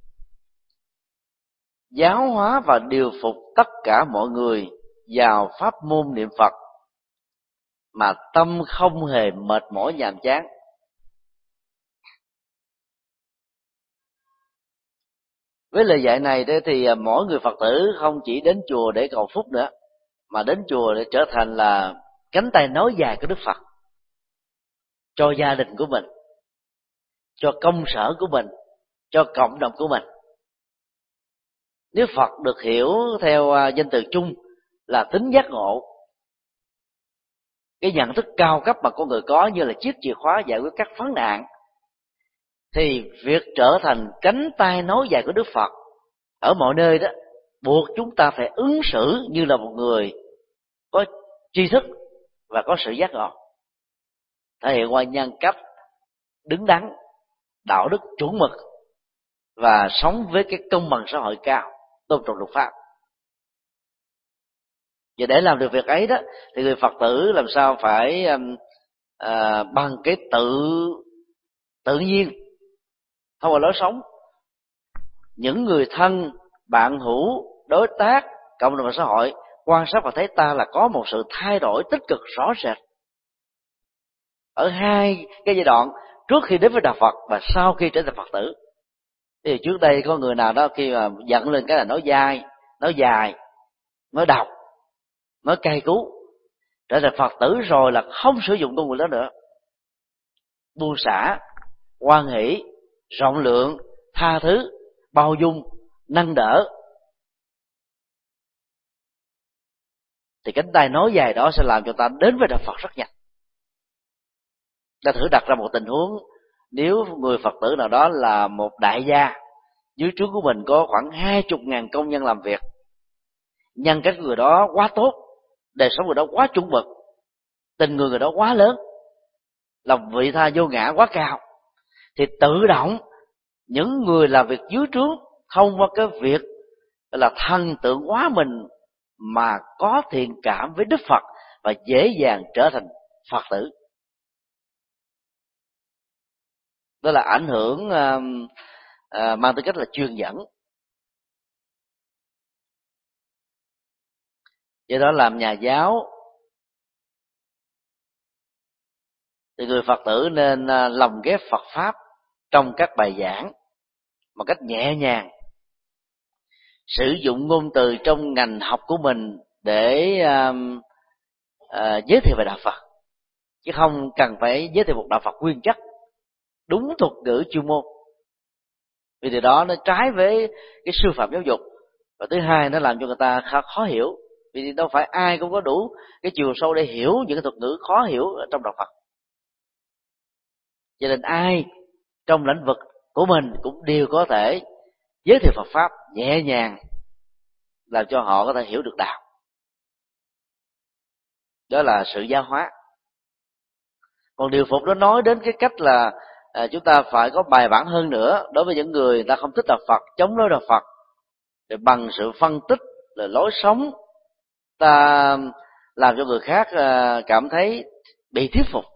Giáo hóa và điều phục tất cả mọi người vào pháp môn niệm Phật mà tâm không hề mệt mỏi nhàm chán. Với lời dạy này thì mỗi người Phật tử không chỉ đến chùa để cầu phúc nữa, mà đến chùa để trở thành là cánh tay nối dài của Đức Phật cho gia đình của mình, cho công sở của mình, cho cộng đồng của mình. Nếu Phật được hiểu theo danh từ chung là tính giác ngộ, cái nhận thức cao cấp mà con người có như là chiếc chìa khóa giải quyết các vấn nạn, thì việc trở thành cánh tay nối dài của Đức Phật ở mọi nơi đó buộc chúng ta phải ứng xử như là một người có tri thức và có sự giác ngộ, thể hiện qua nhân cách đứng đắn, đạo đức chuẩn mực và sống với cái công bằng xã hội cao, tôn trọng luật pháp. Và để làm được việc ấy đó thì người Phật tử làm sao phải bằng cái tự nhiên thông qua lối sống. Những người thân, bạn hữu, đối tác, cộng đồng và xã hội quan sát và thấy ta là có một sự thay đổi tích cực rõ rệt ở hai cái giai đoạn trước khi đến với đạo Phật và sau khi trở thành Phật tử. Thì trước đây có người nào đó khi mà giận lên cái là nói dai, nói dài, nói độc, nói cay cú, trở thành Phật tử rồi là không sử dụng ngôn ngữ đó nữa, buông xả, hoan hỷ, rộng lượng, tha thứ, bao dung, nâng đỡ, thì cánh tay nói dài đó sẽ làm cho ta đến với đạo Phật rất nhanh. Ta thử đặt ra một tình huống, nếu người Phật tử nào đó là một đại gia, dưới trướng của mình có khoảng 20.000 công nhân làm việc, nhân cách người đó quá tốt, đời sống người đó quá trung bậc, tình người đó quá lớn, lòng vị tha vô ngã quá cao, thì tự động những người làm việc dưới trướng thông qua cái việc là thần tượng hóa mình mà có thiện cảm với Đức Phật và dễ dàng trở thành Phật tử. Đó là ảnh hưởng mang tư cách là truyền dẫn. Do đó làm nhà giáo thì người Phật tử nên lồng ghép Phật pháp trong các bài giảng một cách nhẹ nhàng, sử dụng ngôn từ trong ngành học của mình để giới thiệu về đạo Phật, chứ không cần phải giới thiệu một đạo Phật nguyên chất đúng thuật ngữ chuyên môn, vì điều đó nó trái với cái sư phạm giáo dục. Và thứ hai, nó làm cho người ta khá khó hiểu, vì đâu phải ai cũng có đủ cái chiều sâu để hiểu những cái thuật ngữ khó hiểu ở trong đạo Phật. Cho nên ai trong lĩnh vực của mình cũng đều có thể giới thiệu Phật pháp nhẹ nhàng, làm cho họ có thể hiểu được đạo. Đó là sự giáo hóa. Còn điều phục nó nói đến cái cách là chúng ta phải có bài bản hơn nữa đối với những người ta không thích đạo Phật, chống đối đạo Phật, để bằng sự phân tích là lối sống ta làm cho người khác cảm thấy bị thuyết phục,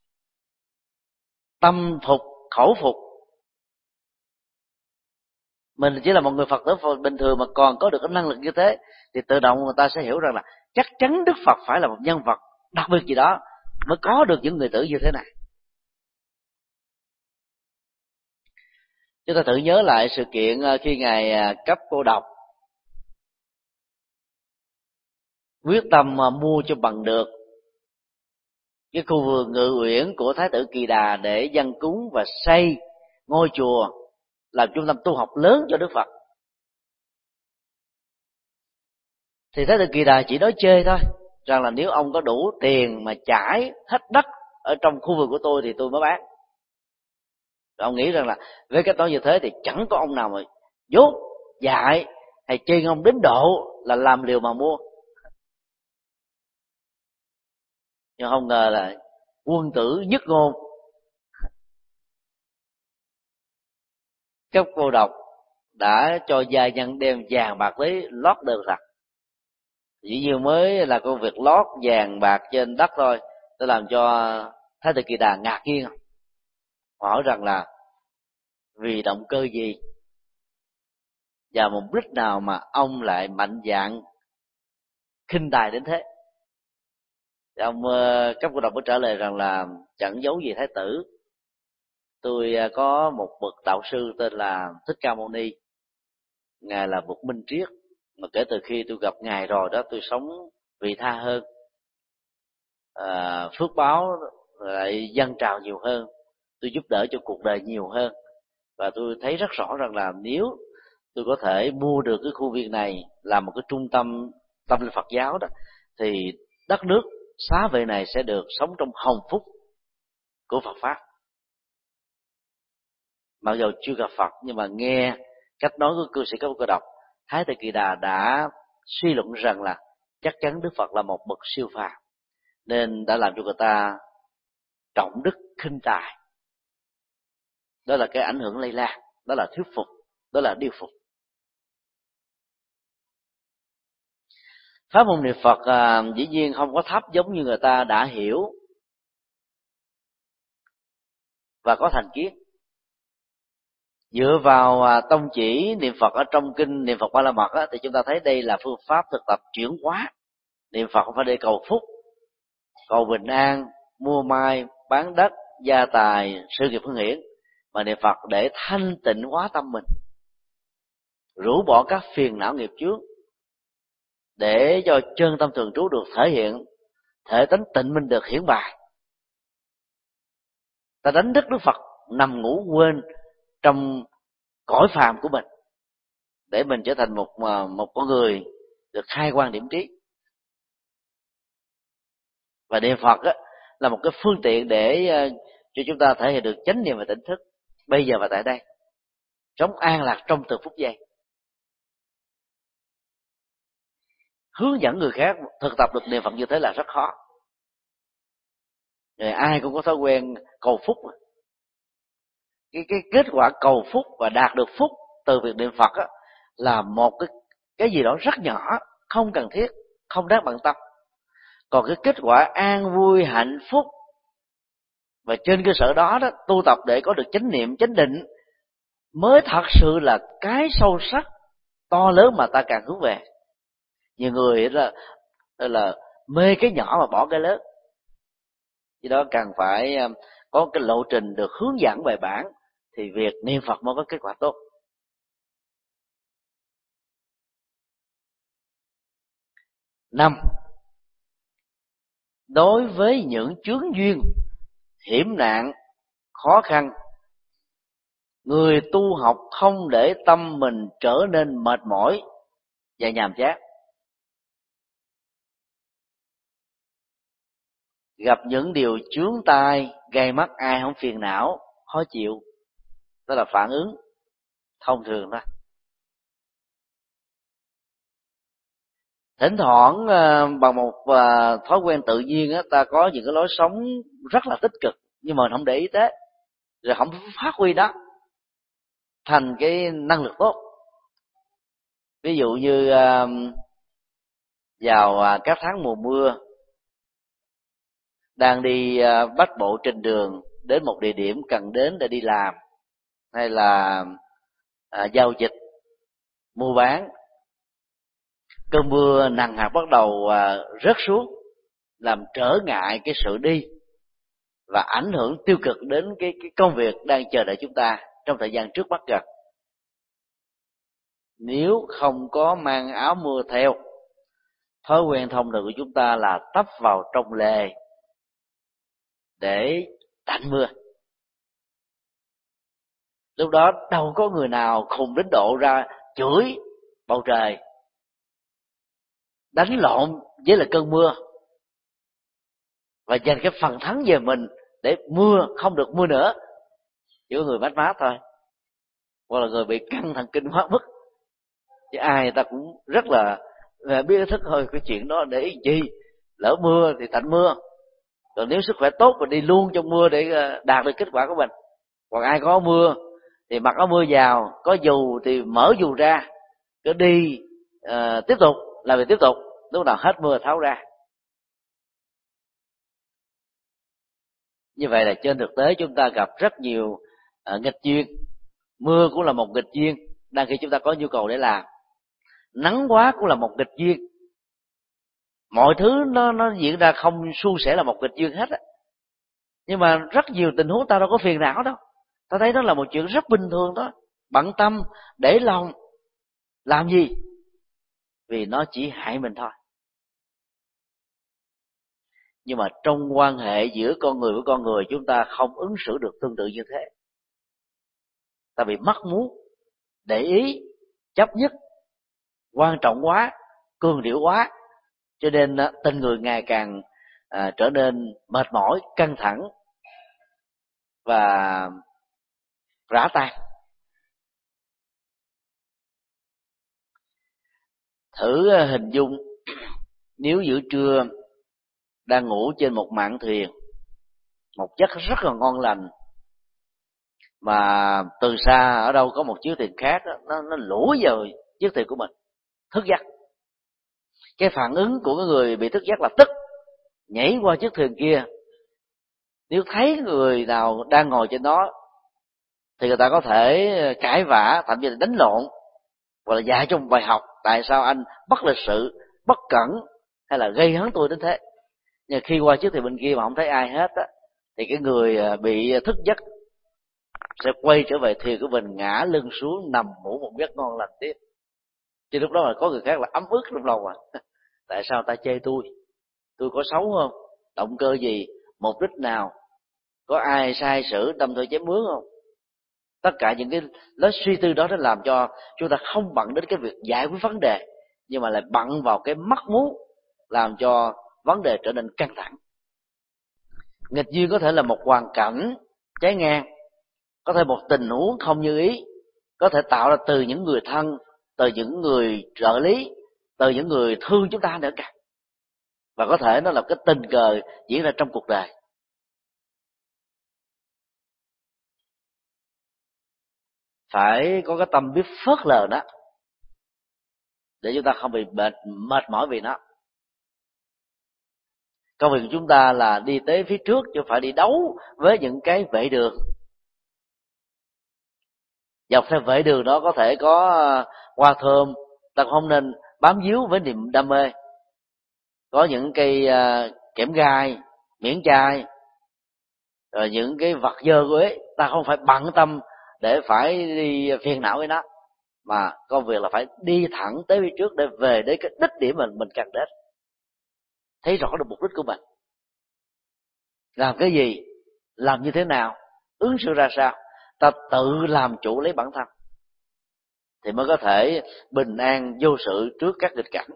tâm phục khẩu phục. Mình chỉ là một người Phật tử bình thường mà còn có được cái năng lực như thế, thì tự động người ta sẽ hiểu rằng là chắc chắn Đức Phật phải là một nhân vật đặc biệt gì đó mới có được những người tử như thế này. Chúng ta thử nhớ lại sự kiện khi Ngài cấp cô độc, quyết tâm mua cho bằng được cái khu vườn Ngự Uyển của Thái tử Kỳ Đà để dâng cúng và xây ngôi chùa làm trung tâm tu học lớn cho Đức Phật. Thì Thái tử Kỳ Đà chỉ nói chơi thôi, rằng là nếu ông có đủ tiền mà trải hết đất ở trong khu vườn của tôi thì tôi mới bán. Ông nghĩ rằng là với cách nói như thế thì chẳng có ông nào mà dốt dạy hay chê ông đến độ là làm liều mà mua. Nhưng không ngờ là quân tử nhất ngôn, cấp cô độc đã cho gia nhân đem vàng bạc lấy lót đơn thật. Dĩ nhiên mới là công việc lót vàng bạc trên đất thôi, để làm cho Thái tử Kỳ Đà ngạc nhiên. Hỏi rằng là vì động cơ gì và mục đích nào mà ông lại mạnh dạn khinh tài đến thế. Thì ông cấp cô độc mới trả lời rằng là chẳng giấu gì thái tử, tôi có một bậc đạo sư tên là Thích Ca Mâu Ni, ngài là bậc minh triết, mà kể từ khi tôi gặp ngài rồi đó, tôi sống vị tha hơn, phước báo lại dâng trào nhiều hơn, tôi giúp đỡ cho cuộc đời nhiều hơn. Và tôi thấy rất rõ rằng là nếu tôi có thể mua được cái khu viên này làm một cái trung tâm tâm linh Phật giáo đó, thì đất nước xá vệ này sẽ được sống trong hồng phúc của Phật pháp. Mặc dù chưa gặp Phật nhưng mà nghe cách nói của cư sĩ cấp cô độc, Thái tử Kỳ Đà đã suy luận rằng là chắc chắn Đức Phật là một bậc siêu phàm, nên đã làm cho người ta trọng đức khinh tài. Đó là cái ảnh hưởng lây lan, đó là thuyết phục, đó là điều phục. Pháp môn niệm Phật dĩ nhiên không có thấp giống như người ta đã hiểu và có thành kiến. Dựa vào tông chỉ niệm Phật ở trong kinh Niệm Phật Ba La Mật thì chúng ta thấy đây là phương pháp thực tập chuyển hóa. Niệm Phật không phải để cầu phúc, cầu bình an, mua mai, bán đất, gia tài, sự nghiệp hưng hiển, mà niệm Phật để thanh tịnh hóa tâm mình, rũ bỏ các phiền não nghiệp chướng, để cho chân tâm thường trú được thể hiện, thể tánh tịnh minh được hiển bày. Ta đánh thức Đức Phật nằm ngủ quên trong cõi phàm của mình, để mình trở thành một con người được khai quang điểm trí. Và niệm Phật là một cái phương tiện để cho chúng ta thể hiện được chánh niệm và tỉnh thức bây giờ và tại đây, sống an lạc trong từng phút giây. Hướng dẫn người khác thực tập được niệm Phật như thế là rất khó. Rồi ai cũng có thói quen cầu phúc. Cái kết quả cầu phúc và đạt được phúc từ việc niệm Phật là một cái gì đó rất nhỏ, không cần thiết, không đáng bận tâm. Còn cái kết quả an vui hạnh phúc, và trên cơ sở đó tu tập để có được chánh niệm chánh định, mới thật sự là cái sâu sắc to lớn mà ta càng hướng về. Nhiều người là mê cái nhỏ mà bỏ cái lớn, do đó càng phải có cái lộ trình được hướng dẫn bài bản, thì việc niệm Phật mới có kết quả tốt. Năm, đối với những chướng duyên, hiểm nạn, khó khăn, người tu học không để tâm mình trở nên mệt mỏi và nhàm chán. Gặp những điều chướng tai gây mắc, ai không phiền não khó chịu, đó là phản ứng thông thường thôi. Thỉnh thoảng bằng một thói quen tự nhiên ta có những cái lối sống rất là tích cực, nhưng mà mình không để ý tới, rồi không phát huy đó thành cái năng lực tốt. Ví dụ như vào các tháng mùa mưa, đang đi bách bộ trên đường đến một địa điểm cần đến để đi làm, hay là giao dịch mua bán, cơn mưa nặng hạt bắt đầu rớt xuống, làm trở ngại cái sự đi và ảnh hưởng tiêu cực đến cái công việc đang chờ đợi chúng ta trong thời gian trước mắt gần. Nếu không có mang áo mưa theo, thói quen thông thường của chúng ta là tấp vào trong lề để tạnh mưa. Lúc đó đâu có người nào khùng đến độ ra chửi bầu trời, đánh lộn với là cơn mưa và giành cái phần thắng về mình để mưa không được mưa nữa. Chỉ có người mát mát thôi, hoặc là người bị căng thần kinh quá mức, chứ ai người ta cũng rất là biết ý thức thôi. Cái chuyện đó để ý gì, lỡ mưa thì tạnh mưa, còn nếu sức khỏe tốt thì đi luôn trong mưa để đạt được kết quả của mình. Còn ai có mưa thì mặc áo mưa vào, có dù thì mở dù ra, cứ đi tiếp tục làm việc tiếp tục, lúc nào hết mưa tháo ra. Như vậy là trên thực tế chúng ta gặp rất nhiều nghịch duyên. Mưa cũng là một nghịch duyên đang khi chúng ta có nhu cầu để làm, nắng quá cũng là một nghịch duyên. Mọi thứ nó diễn ra không suôn sẻ là một nghịch duyên hết á. Nhưng mà rất nhiều tình huống ta đâu có phiền não đâu, ta thấy đó là một chuyện rất bình thường đó. Bận tâm để lòng làm gì, vì nó chỉ hại mình thôi. Nhưng mà trong quan hệ giữa con người với con người, chúng ta không ứng xử được tương tự như thế. Ta bị mắc muốn, để ý, chấp nhất, quan trọng quá, cường điệu quá, cho nên tình người ngày càng trở nên mệt mỏi, căng thẳng và rã tan. Thử hình dung nếu giữa trưa đang ngủ trên một mạn thuyền, một giấc rất là ngon lành, mà từ xa ở đâu có một chiếc thuyền khác đó, nó lủi vào chiếc thuyền của mình, thức giấc. Cái phản ứng của cái người bị thức giấc là tức, nhảy qua chiếc thuyền kia. Nếu thấy người nào đang ngồi trên đó thì người ta có thể cãi vã, thậm chí là đánh lộn, hoặc là dạy cho một bài học tại sao anh bất lịch sự, bất cẩn hay là gây hấn tôi đến thế. Nhưng khi qua chiếc thuyền bên kia mà không thấy ai hết á, thì cái người bị thức giấc sẽ quay trở về thuyền của mình, ngã lưng xuống nằm ngủ một giấc ngon lành tiếp. Chứ lúc đó là có người khác là ấm ức trong lòng tại sao ta chê tôi có xấu không, động cơ gì, mục đích nào, có ai sai sử đâm tôi chém mướn không. Tất cả những cái lối suy tư đó nó làm cho chúng ta không bận đến cái việc giải quyết vấn đề, nhưng mà lại bận vào cái mắc mú, làm cho vấn đề trở nên căng thẳng. Nghịch duyên có thể là một hoàn cảnh trái ngang, có thể một tình huống không như ý, có thể tạo ra từ những người thân, từ những người trợ lý, từ những người thương chúng ta nữa cả, và có thể nó là cái tình cờ diễn ra trong cuộc đời. Phải có cái tâm biết phớt lờ đó, để chúng ta không bị mệt mỏi vì nó. Công việc của chúng ta là đi tới phía trước, chứ không phải đi đấu với những cái vệ đường. Dọc theo vệ đường đó có thể có hoa thơm, ta không nên bám víu với niềm đam mê. Có những cây kẽm gai, miễn chai, rồi những cái vật dơ quế, ta không phải bận tâm để phải đi phiền não với nó, mà công việc là phải đi thẳng tới phía trước để về đến cái đích điểm mình cần đến. Thấy rõ được mục đích của mình, làm cái gì, làm như thế nào, ứng xử ra sao, ta tự làm chủ lấy bản thân, thì mới có thể bình an vô sự trước các nghịch cảnh.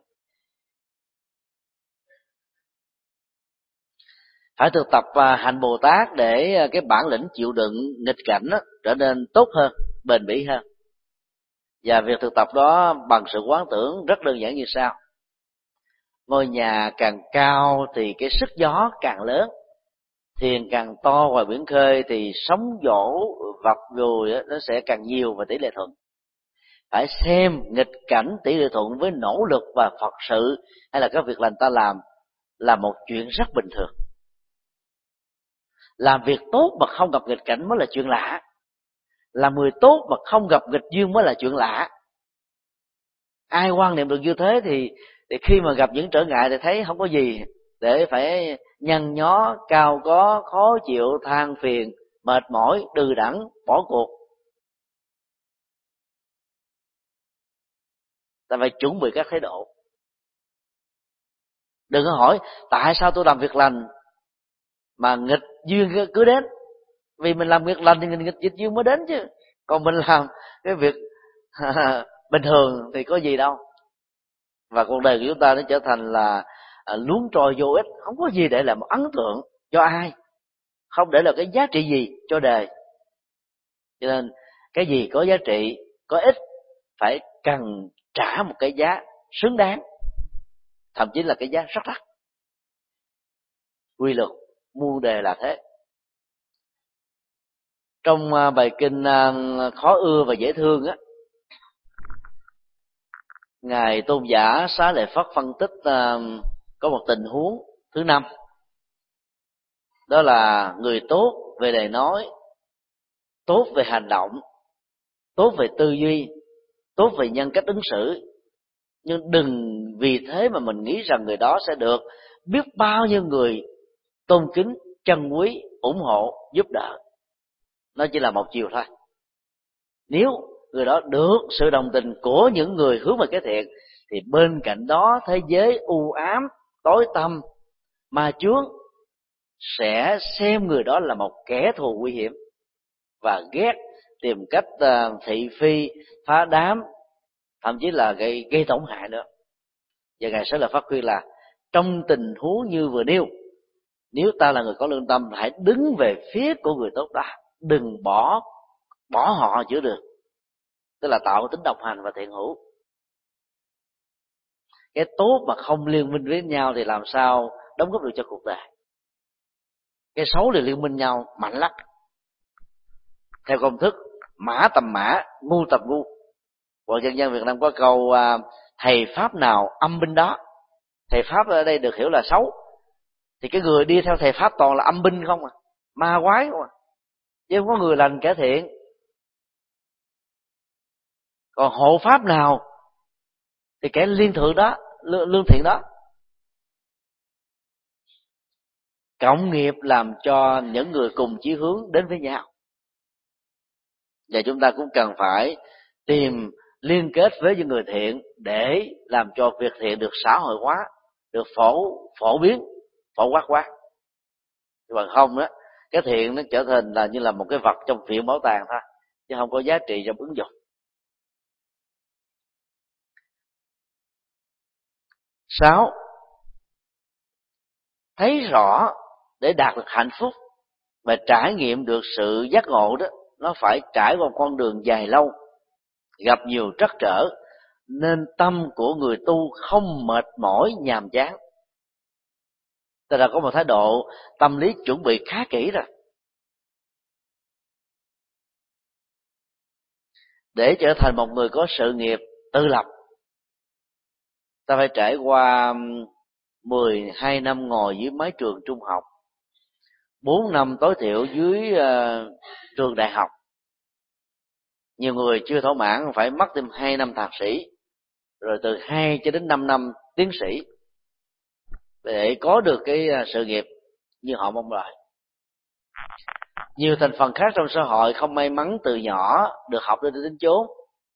Phải thực tập hạnh Bồ Tát để cái bản lĩnh chịu đựng nghịch cảnh đó trở nên tốt hơn, bền bỉ hơn. Và việc thực tập đó bằng sự quán tưởng rất đơn giản như sau: ngôi nhà càng cao thì cái sức gió càng lớn, thuyền càng to ngoài biển khơi thì sóng vỗ vập vùi nó sẽ càng nhiều và tỷ lệ thuận. Phải xem nghịch cảnh tỷ lệ thuận với nỗ lực và Phật sự hay là các việc lành ta làm là một chuyện rất bình thường. Làm việc tốt mà không gặp nghịch cảnh mới là chuyện lạ. Làm người tốt mà không gặp nghịch duyên mới là chuyện lạ. Ai quan niệm được như thế thì khi mà gặp những trở ngại thì thấy không có gì để phải nhăn nhó, cao có, khó chịu, than phiền, mệt mỏi, đừ đẫn, bỏ cuộc. Ta phải chuẩn bị các thái độ. Đừng có hỏi tại sao tôi làm việc lành mà nghịch duyên cứ đến. Vì mình làm việc lành thì nghịch duyên mới đến chứ. Còn mình làm cái việc bình thường thì có gì đâu. Và cuộc đời của chúng ta nó trở thành là luống trôi vô ích, không có gì để làm ấn tượng cho ai, không để là cái giá trị gì cho đời. Cho nên cái gì có giá trị, có ích phải cần trả một cái giá xứng đáng, thậm chí là cái giá rất đắt. Quy luật muôn đề là thế. Trong bài kinh khó ưa và dễ thương á, ngài tôn giả Xá Lợi Phất phân tích có một tình huống thứ 5, đó là người tốt về lời nói, tốt về hành động, tốt về tư duy, tốt về nhân cách ứng xử, nhưng đừng vì thế mà mình nghĩ rằng người đó sẽ được biết bao nhiêu người tôn kính, trân quý, ủng hộ, giúp đỡ. Nó chỉ là một chiều thôi. Nếu người đó được sự đồng tình của những người hướng về cái thiện, thì bên cạnh đó thế giới u ám, tối tăm, ma chướng sẽ xem người đó là một kẻ thù nguy hiểm và ghét, tìm cách thị phi, phá đám, thậm chí là gây tổn hại nữa. Và ngài sẽ là phát khuyên là trong tình huống như vừa nêu, nếu ta là người có lương tâm, hãy đứng về phía của người tốt đó, đừng bỏ họ giữa đường, tức là tạo tính đồng hành và thiện hữu. Cái tốt mà không liên minh với nhau thì làm sao đóng góp được cho cuộc đời. Cái xấu thì liên minh nhau mạnh lắm. Theo công thức mã tầm mã, ngu tầm ngu. Còn dân gian Việt Nam có câu thầy pháp nào âm binh đó. thầy pháp ở đây được hiểu là xấu, thì cái người đi theo thầy pháp toàn là âm binh không à, ma quái không à, chứ không có người lành kẻ thiện. Còn hộ pháp nào thì kẻ liên thượng đó, lương thiện đó. Cộng nghiệp làm cho những người cùng chí hướng đến với nhau, và chúng ta cũng cần phải tìm liên kết với những người thiện để làm cho việc thiện được xã hội hóa, được phổ biến, phổ quát quá. Bằng không đó, cái thiện nó trở thành là như là một cái vật trong viện bảo tàng thôi, chứ không có giá trị trong ứng dụng. 6. Thấy rõ để đạt được hạnh phúc và trải nghiệm được sự giác ngộ đó, nó phải trải qua con đường dài lâu, gặp nhiều trắc trở, nên tâm của người tu không mệt mỏi nhàm chán. Ta đã có một thái độ tâm lý chuẩn bị khá kỹ rồi. Để trở thành một người có sự nghiệp tự lập, ta phải trải qua 12 năm ngồi dưới mái trường trung học, 4 năm tối thiểu dưới trường đại học. Nhiều người chưa thỏa mãn phải mất thêm 2 năm thạc sĩ, rồi từ 2 cho đến 5 năm tiến sĩ để có được cái sự nghiệp như họ mong đợi. Nhiều thành phần khác trong xã hội không may mắn từ nhỏ được học đến chốn,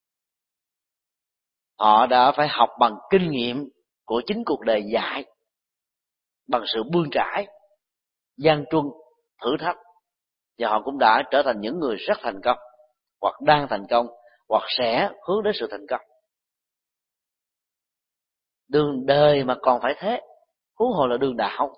họ đã phải học bằng kinh nghiệm của chính cuộc đời dạy, bằng sự bươn trải, gian truân, thử thách, và họ cũng đã trở thành những người rất thành công, hoặc đang thành công, hoặc sẽ hướng đến sự thành công. Đường đời mà còn phải thế, huống hồ là đường đạo.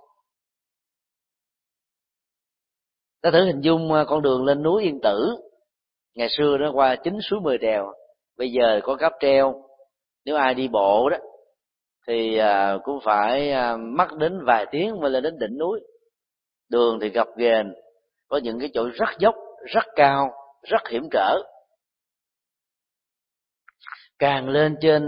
Ta thử hình dung con đường lên núi Yên Tử, ngày xưa nó qua 9 suối 10 đèo, bây giờ có cáp treo. Nếu ai đi bộ đó thì cũng phải mất đến vài tiếng mới lên đến đỉnh núi. Đường thì gập ghềnh, có những cái chỗ rất dốc, rất cao, rất hiểm trở. Càng lên trên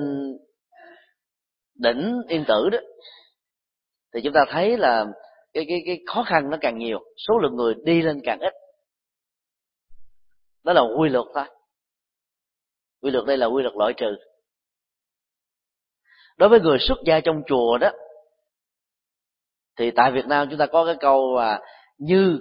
đỉnh Yên Tử đó thì chúng ta thấy là cái khó khăn nó càng nhiều, số lượng người đi lên càng ít. Đó là quy luật thôi. Quy luật đây là quy luật loại trừ. Đối với người xuất gia trong chùa đó, thì tại Việt Nam chúng ta có cái câu như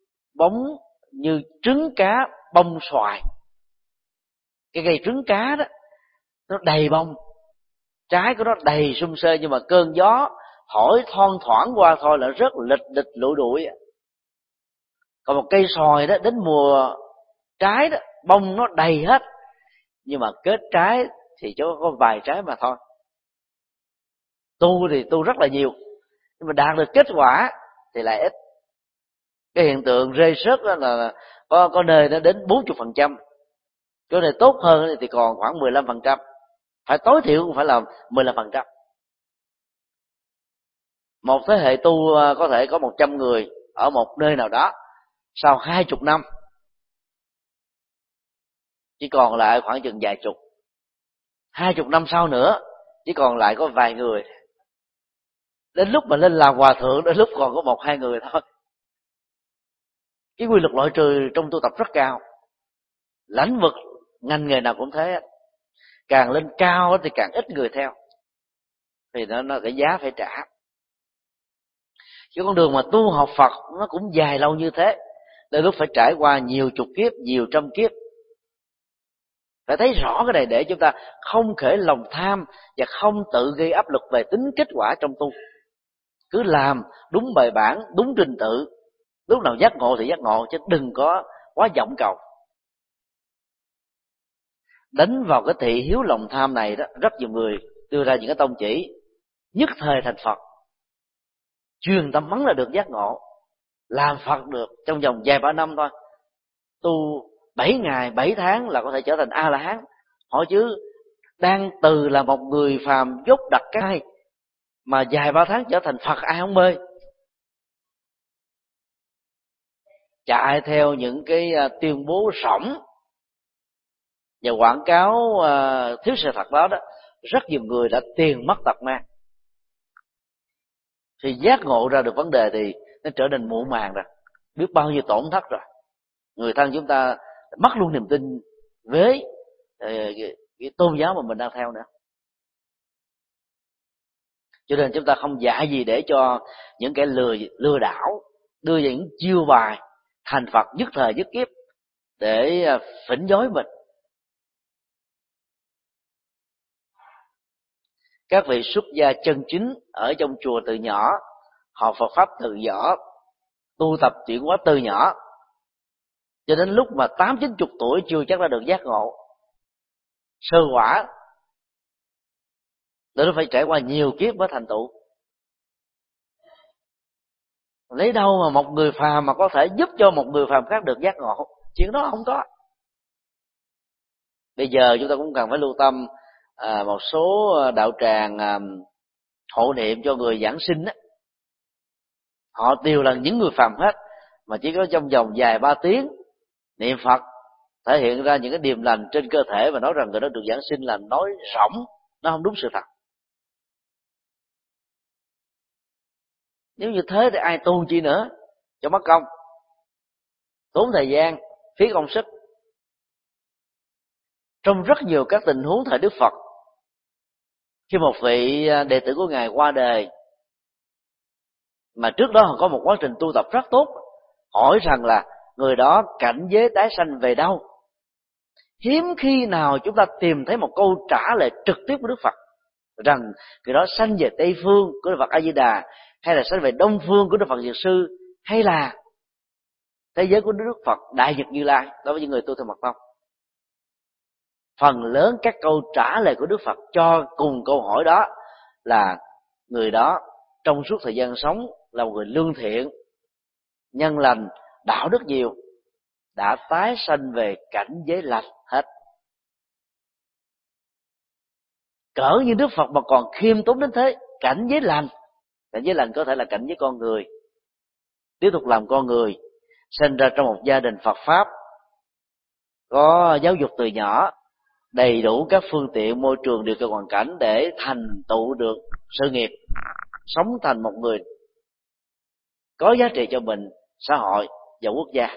trứng cá bông xoài. Cái cây trứng cá đó nó đầy bông, trái của nó đầy sum xê, nhưng mà cơn gió thổi thoang thoảng qua thôi là rất lịch địch lụi đuổi. Còn một cây xoài đó, đến mùa trái đó, bông nó đầy hết, nhưng mà kết trái thì chỉ có vài trái mà thôi. Tu thì tu rất là nhiều, nhưng mà đạt được kết quả thì lại ít. Cái hiện tượng rơi rớt đó là có nơi nó đến 40%, chỗ này tốt hơn thì còn khoảng 15%, phải tối thiểu cũng phải là 15%. Một thế hệ tu có thể có 100 người ở một nơi nào đó, sau 20 năm chỉ còn lại khoảng chừng vài chục, 20 năm sau nữa chỉ còn lại có vài người. Đến lúc mà lên làm hòa thượng, đến lúc còn có 1-2 người thôi. Cái quy luật loại trừ trong tu tập rất cao. Lĩnh vực ngành nghề nào cũng thế, càng lên cao thì càng ít người theo, thì nó cái giá phải trả. Chứ con đường mà tu học Phật nó cũng dài lâu như thế, đến lúc phải trải qua nhiều chục kiếp, nhiều trăm kiếp. Phải thấy rõ cái này để chúng ta không khởi lòng tham và không tự gây áp lực về tính kết quả trong tu. Cứ làm đúng bài bản, đúng trình tự, lúc nào giác ngộ thì giác ngộ, chứ đừng có quá vọng cầu. Đánh vào cái thị hiếu lòng tham này đó, rất nhiều người đưa ra những cái tông chỉ nhất thời thành Phật, truyền tâm mắng là được giác ngộ, làm Phật được trong vòng vài ba năm thôi, tu 7 ngày 7 tháng là có thể trở thành A La Hán. Hỏi chứ đang từ là một người phàm dốt đặt cái mà vài ba tháng trở thành Phật, ai không mê? Chạy theo những cái tuyên bố rỗng và quảng cáo thiếu sự thật đó, rất nhiều người đã tiền mất tật mang. Khi giác ngộ ra được vấn đề thì nó trở nên muộn màng rồi, biết bao nhiêu tổn thất rồi. Người thân chúng ta mất luôn niềm tin với cái tôn giáo mà mình đang theo nữa. Cho nên chúng ta không dạy gì để cho những kẻ lừa đảo đưa ra những chiêu bài thành Phật nhất thời nhất kiếp để phỉnh dối mình. Các vị xuất gia chân chính ở trong chùa từ nhỏ, học Phật pháp từ nhỏ, tu tập chuyển hóa từ nhỏ, cho đến lúc mà 80-90 tuổi chưa chắc đã được giác ngộ sơ quả, để nó phải trải qua nhiều kiếp mới thành tựu. Lấy đâu mà một người phàm mà có thể giúp cho một người phàm khác được giác ngộ? Chuyện đó không có. Bây giờ chúng ta cũng cần phải lưu tâm một số đạo tràng hộ niệm cho người giảng sinh á, họ đều là những người phàm hết, mà chỉ có trong vòng vài 3 tiếng niệm Phật thể hiện ra những cái điềm lành trên cơ thể và nói rằng người đó được giảng sinh là nói rỗng, nó không đúng sự thật. Nếu như thế thì ai tu chi nữa cho mất công, tốn thời gian, phí công sức. Trong rất nhiều các tình huống thời Đức Phật, khi một vị đệ tử của Ngài qua đời, mà trước đó họ có một quá trình tu tập rất tốt, hỏi rằng là người đó cảnh giới tái sanh về đâu. Hiếm khi nào chúng ta tìm thấy một câu trả lời trực tiếp của Đức Phật rằng người đó sanh về Tây Phương của Đức Phật A Di Đà, hay là sanh về Đông Phương của Đức Phật Diệu Sư, hay là thế giới của Đức Phật Đại Nhật Như Lai. Đối với những người tu theo mật tông, phần lớn các câu trả lời của Đức Phật cho cùng câu hỏi đó là người đó trong suốt thời gian sống là một người lương thiện, nhân lành, đạo đức nhiều, đã tái sanh về cảnh giới lành hết. Cỡ như Đức Phật mà còn khiêm tốn đến thế, cảnh giới lành có thể là cảnh giới con người, tiếp tục làm con người, sinh ra trong một gia đình Phật pháp, có giáo dục từ nhỏ, đầy đủ các phương tiện, môi trường, điều kiện hoàn cảnh để thành tựu được sự nghiệp, sống thành một người có giá trị cho mình, xã hội và quốc gia.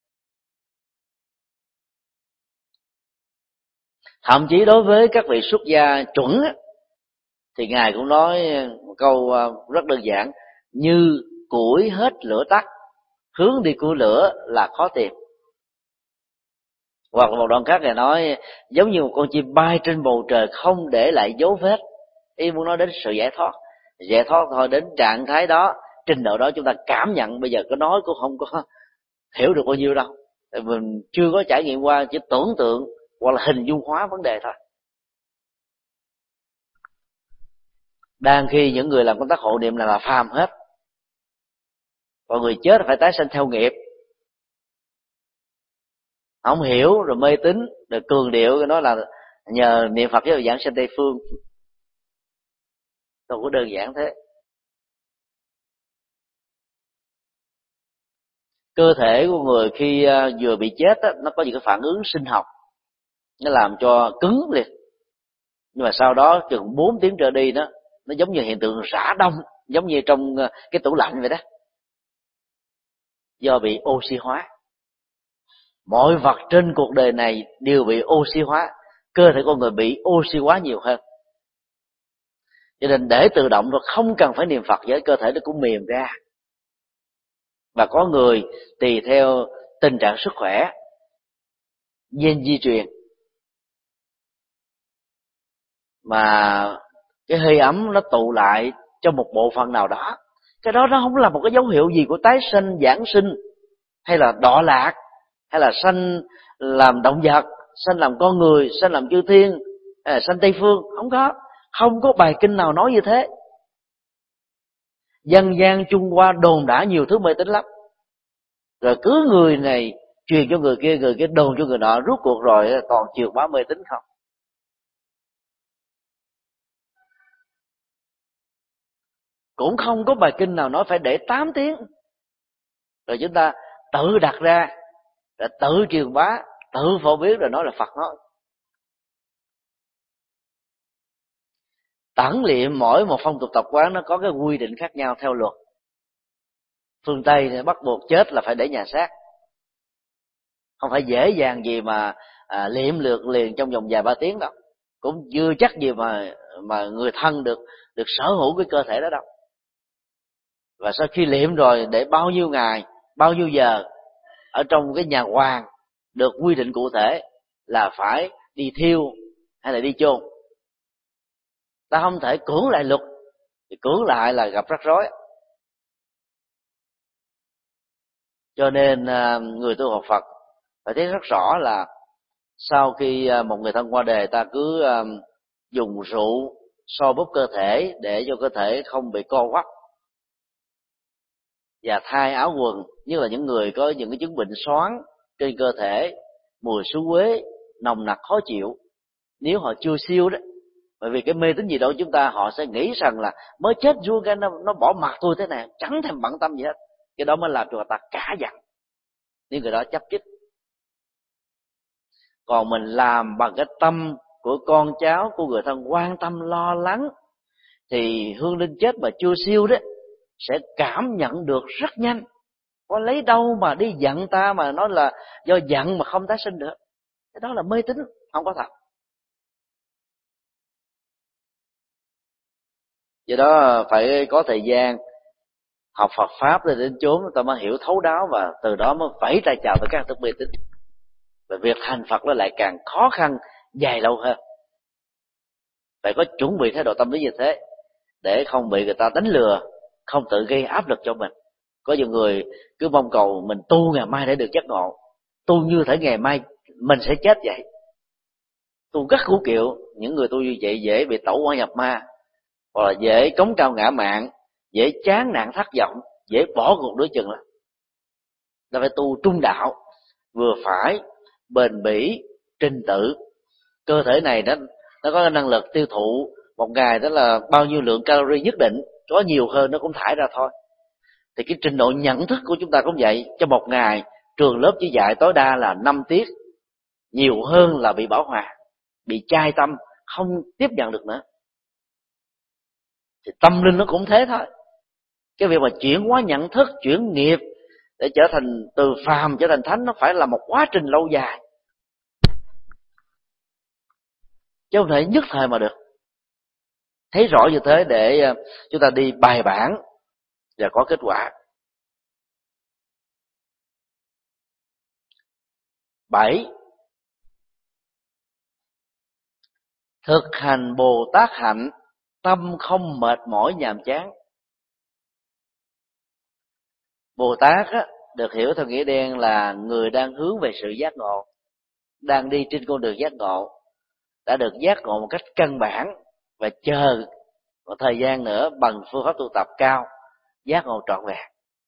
Thậm chí đối với các vị xuất gia chuẩn thì Ngài cũng nói một câu rất đơn giản: như củi hết lửa tắt, hướng đi của lửa là khó tìm. Hoặc là một đoạn khác Ngài nói giống như một con chim bay trên bầu trời không để lại dấu vết. Ý muốn nói đến sự giải thoát thôi. Đến trạng thái đó, trình độ đó chúng ta cảm nhận, bây giờ có nói cũng không có hiểu được bao nhiêu đâu, mình chưa có trải nghiệm qua, chỉ tưởng tượng hoặc là hình dung hóa vấn đề thôi. Đang khi những người làm công tác hộ niệm là phàm hết, còn người chết phải tái sanh theo nghiệp, không hiểu rồi mê tín rồi cường điệu nói là nhờ niệm Phật với giảng sanh Tây Phương. Đâu có đơn giản thế. Cơ thể của người khi vừa bị chết á, nó có những cái phản ứng sinh học, nó làm cho cứng liệt, nhưng mà sau đó chừng 4 tiếng trở đi đó, nó giống như hiện tượng rã đông, giống như trong cái tủ lạnh vậy đó, do bị oxy hóa. Mọi vật trên cuộc đời này đều bị oxy hóa, cơ thể con người bị oxy hóa nhiều hơn, cho nên để tự động rồi không cần phải niệm Phật, với cơ thể nó cũng mềm ra. Và có người tùy theo tình trạng sức khỏe, gen di truyền, mà cái hơi ấm nó tụ lại trong một bộ phận nào đó, cái đó nó không là một cái dấu hiệu gì của tái sinh, giảng sinh, hay là đọa lạc, hay là sanh làm động vật, sanh làm con người, sanh làm chư thiên, sanh Tây Phương. Không có bài kinh nào nói như thế. Dân gian Trung Hoa đồn đã nhiều thứ mê tín lắm, rồi cứ người này truyền cho người kia đồn cho người nọ, rốt cuộc rồi toàn truyền bá mê tín không. Cũng không có bài kinh nào nói phải để 8 tiếng rồi chúng ta tự đặt ra, rồi tự truyền bá, tự phổ biến rồi nói là Phật nói. tản liệm mỗi một phong tục tập quán nó có cái quy định khác nhau theo luật. Phương Tây thì bắt buộc chết là phải để nhà xác, không phải dễ dàng gì mà liệm lượt liền trong vòng vài ba tiếng đâu, cũng chưa chắc gì mà người thân được sở hữu cái cơ thể đó đâu. Và sau khi liệm rồi để bao nhiêu ngày, bao nhiêu giờ ở trong cái nhà hoàng được quy định cụ thể là phải đi thiêu hay là đi chôn. Ta không thể cưỡng lại luật, thì cưỡng lại là gặp rắc rối. Cho nên người tu học Phật phải thấy rất rõ là sau khi một người thân qua đời, ta cứ dùng rượu so bóp cơ thể để cho cơ thể không bị co quắp, và thay áo quần, như là những người có những cái chứng bệnh xoắn trên cơ thể, mùi xú uế nồng nặc khó chịu, nếu họ chưa siêu đó. Bởi vì cái mê tín gì đâu chúng ta, họ sẽ nghĩ rằng là mới chết vua cái nó bỏ mặt tôi thế này, chẳng thèm bận tâm gì hết. Cái đó mới làm cho người ta cả giận, nếu người đó chấp chích. Còn mình làm bằng cái tâm của con cháu, của người thân quan tâm lo lắng, thì hương linh chết mà chưa siêu đó sẽ cảm nhận được rất nhanh. Có lấy đâu mà đi giận ta mà nói là do giận mà không tái sinh được. Cái đó là mê tín, không có thật. Do đó phải có thời gian học Phật pháp để đến chốn ta mới hiểu thấu đáo, và từ đó mới vẫy tay chào với các thức mê tín. Và việc thành Phật nó lại càng khó khăn, dài lâu hơn. Phải có chuẩn bị thái độ tâm lý như thế để không bị người ta đánh lừa, không tự gây áp lực cho mình. Có nhiều người cứ mong cầu mình tu ngày mai để được giác ngộ, tu như thể ngày mai mình sẽ chết vậy. Tu rất khổ kiệu. Những người tu như vậy dễ bị tẩu hỏa nhập ma, hoặc là dễ cống cao ngã mạn, dễ chán nản thất vọng, dễ bỏ cuộc đối chừng lắm. Ta phải tu trung đạo, vừa phải, bền bỉ, trình tự. Cơ thể này nó có năng lực tiêu thụ một ngày đó là bao nhiêu lượng calorie nhất định, có nhiều hơn nó cũng thải ra thôi. Thì cái trình độ nhận thức của chúng ta cũng vậy. Trong một ngày trường lớp chỉ dạy tối đa là 5 tiết, nhiều hơn là bị bão hòa, bị chai tâm, không tiếp nhận được nữa. Thì tâm linh nó cũng thế thôi. Cái việc mà chuyển hóa nhận thức, chuyển nghiệp để trở thành từ phàm trở thành thánh, nó phải là một quá trình lâu dài, chứ không thể nhất thời mà được. Thấy rõ như thế để chúng ta đi bài bản và có kết quả. 7. Thực hành Bồ Tát hạnh, tâm không mệt mỏi nhàm chán. Bồ Tát á, được hiểu theo nghĩa đen là người đang hướng về sự giác ngộ, đang đi trên con đường giác ngộ, đã được giác ngộ một cách căn bản, và chờ một thời gian nữa bằng phương pháp tu tập cao giác ngộ trọn vẹn.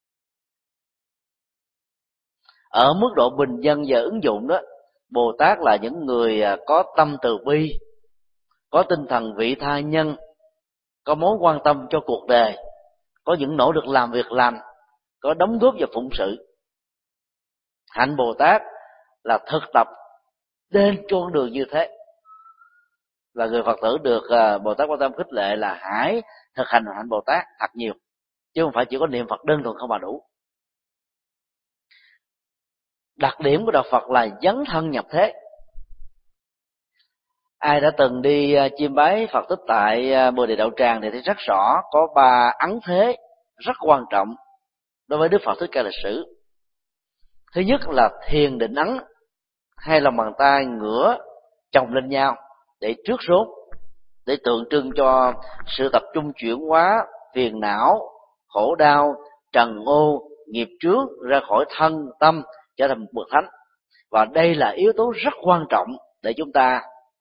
Ở mức độ bình dân và ứng dụng đó, Bồ Tát là những người có tâm từ bi, có tinh thần vị tha nhân, có mối quan tâm cho cuộc đời, có những nỗ lực làm việc lành, có đóng góp và phụng sự. Hạnh Bồ Tát là thực tập trên con đường như thế. Và người Phật tử được Bồ Tát Quan Tâm khích lệ là hãy thực hành hạnh Bồ Tát thật nhiều, chứ không phải chỉ có niệm Phật đơn thuần không mà đủ. Đặc điểm của đạo Phật là dấn thân nhập thế. Ai đã từng đi chiêm bái Phật tích tại Bồ Đề Đạo Tràng thì thấy rất rõ có 3 ấn thế rất quan trọng đối với Đức Phật Thích Ca Lịch Sử. Thứ nhất là thiền định ấn, hai lòng bàn tay ngửa chồng lên nhau để trước rốt, để tượng trưng cho sự tập trung chuyển hóa phiền não, khổ đau, trần ô, nghiệp trước ra khỏi thân tâm, trở thành một bậc thánh. Và đây là yếu tố rất quan trọng để chúng ta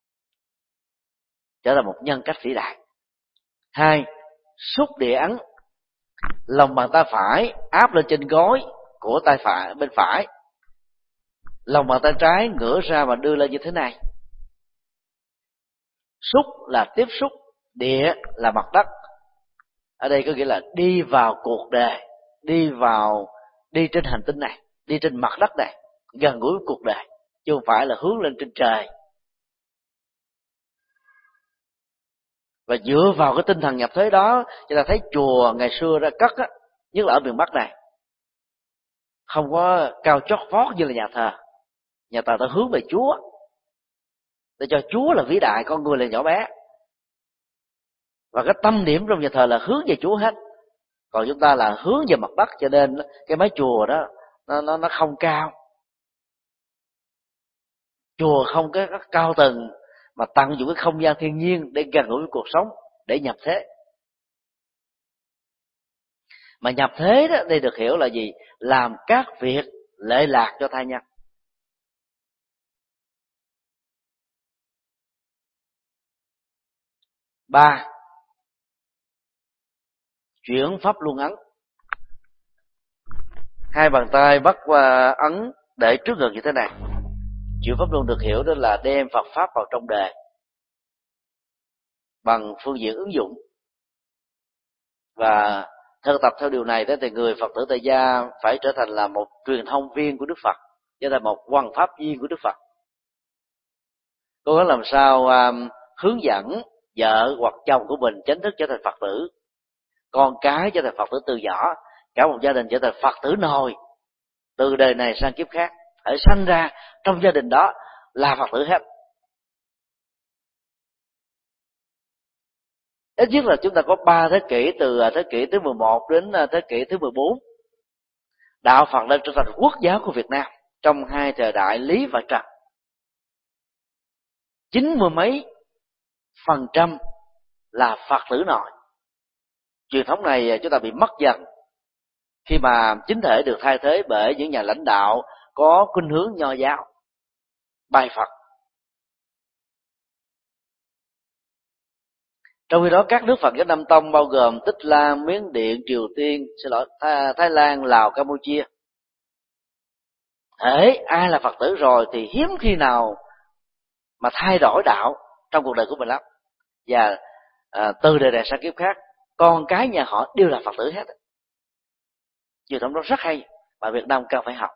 trở thành một nhân cách vĩ đại. 2. Xúc địa ấn, lòng bàn tay phải áp lên trên gối của tay phải bên phải, lòng bàn tay trái ngửa ra và đưa lên như thế này. Xúc là tiếp xúc, địa là mặt đất. Ở đây có nghĩa là đi vào cuộc đời, đi trên hành tinh này, đi trên mặt đất này, gần gũi với cuộc đời, chứ không phải là hướng lên trên trời. Và dựa vào cái tinh thần nhập thế đó, chúng ta thấy chùa ngày xưa ra cất á, nhất là ở miền Bắc này, không có cao chót vót như là nhà thờ. Nhà thờ ta hướng về Chúa, để cho Chúa là vĩ đại, con người là nhỏ bé, và cái tâm điểm trong nhà thờ là hướng về Chúa hết. Còn chúng ta là hướng về mặt đất, cho nên cái mái chùa đó nó không cao. Chùa không có cao tầng, mà tận dụng cái không gian thiên nhiên để gần gũi với cuộc sống, để nhập thế. Mà nhập thế đó đây được hiểu là gì? Làm các việc lệ lạc cho tha nhân. Ba, chuyển pháp luân ấn. Hai bàn tay bắt qua ấn để trước ngực như thế này. Chuyển pháp luân được hiểu đó là đem Phật pháp vào trong đời bằng phương diện ứng dụng. Và thực tập theo điều này đó thì người Phật tử tại gia phải trở thành là một truyền thông viên của Đức Phật, trở thành một hoằng pháp viên của Đức Phật. Cố gắng làm sao hướng dẫn vợ hoặc chồng của mình chính thức trở thành Phật tử, con cái trở thành Phật tử từ nhỏ, cả một gia đình trở thành Phật tử nồi, từ đời này sang kiếp khác, phải sanh ra trong gia đình đó là Phật tử hết. Ít nhất là chúng ta có 3 thế kỷ, từ thế kỷ thứ 11 đến thế kỷ thứ 14. Đạo Phật đã trở thành quốc giáo của Việt Nam trong hai thời đại Lý và Trần. 90 mấy % là Phật tử nội. Truyền thống này chúng ta bị mất dần khi mà chính thể được thay thế bởi những nhà lãnh đạo có khuynh hướng nho giáo, bài Phật. Trong khi đó các nước Phật giáo Nam Tông bao gồm Tích Lan, Miến Điện, Triều Tiên, Thái Lan, Lào, Campuchia, hễ ai là Phật tử rồi thì hiếm khi nào mà thay đổi đạo trong cuộc đời của mình lắm. Và từ đời này sang kiếp khác, con cái nhà họ đều là Phật tử hết. Truyền thống đó rất hay mà Việt Nam cần phải học.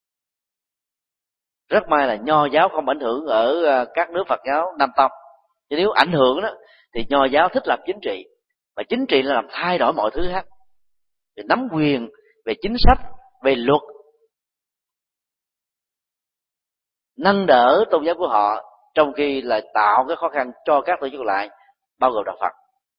Rất may là nho giáo không ảnh hưởng ở các nước Phật giáo Nam Tông. Chứ nếu ảnh hưởng đó thì nho giáo thích làm chính trị, và chính trị là làm thay đổi mọi thứ hết, về nắm quyền, về chính sách, về luật, nâng đỡ tôn giáo của họ, trong khi là tạo cái khó khăn cho các tổ chức lại, bao gồm đạo Phật.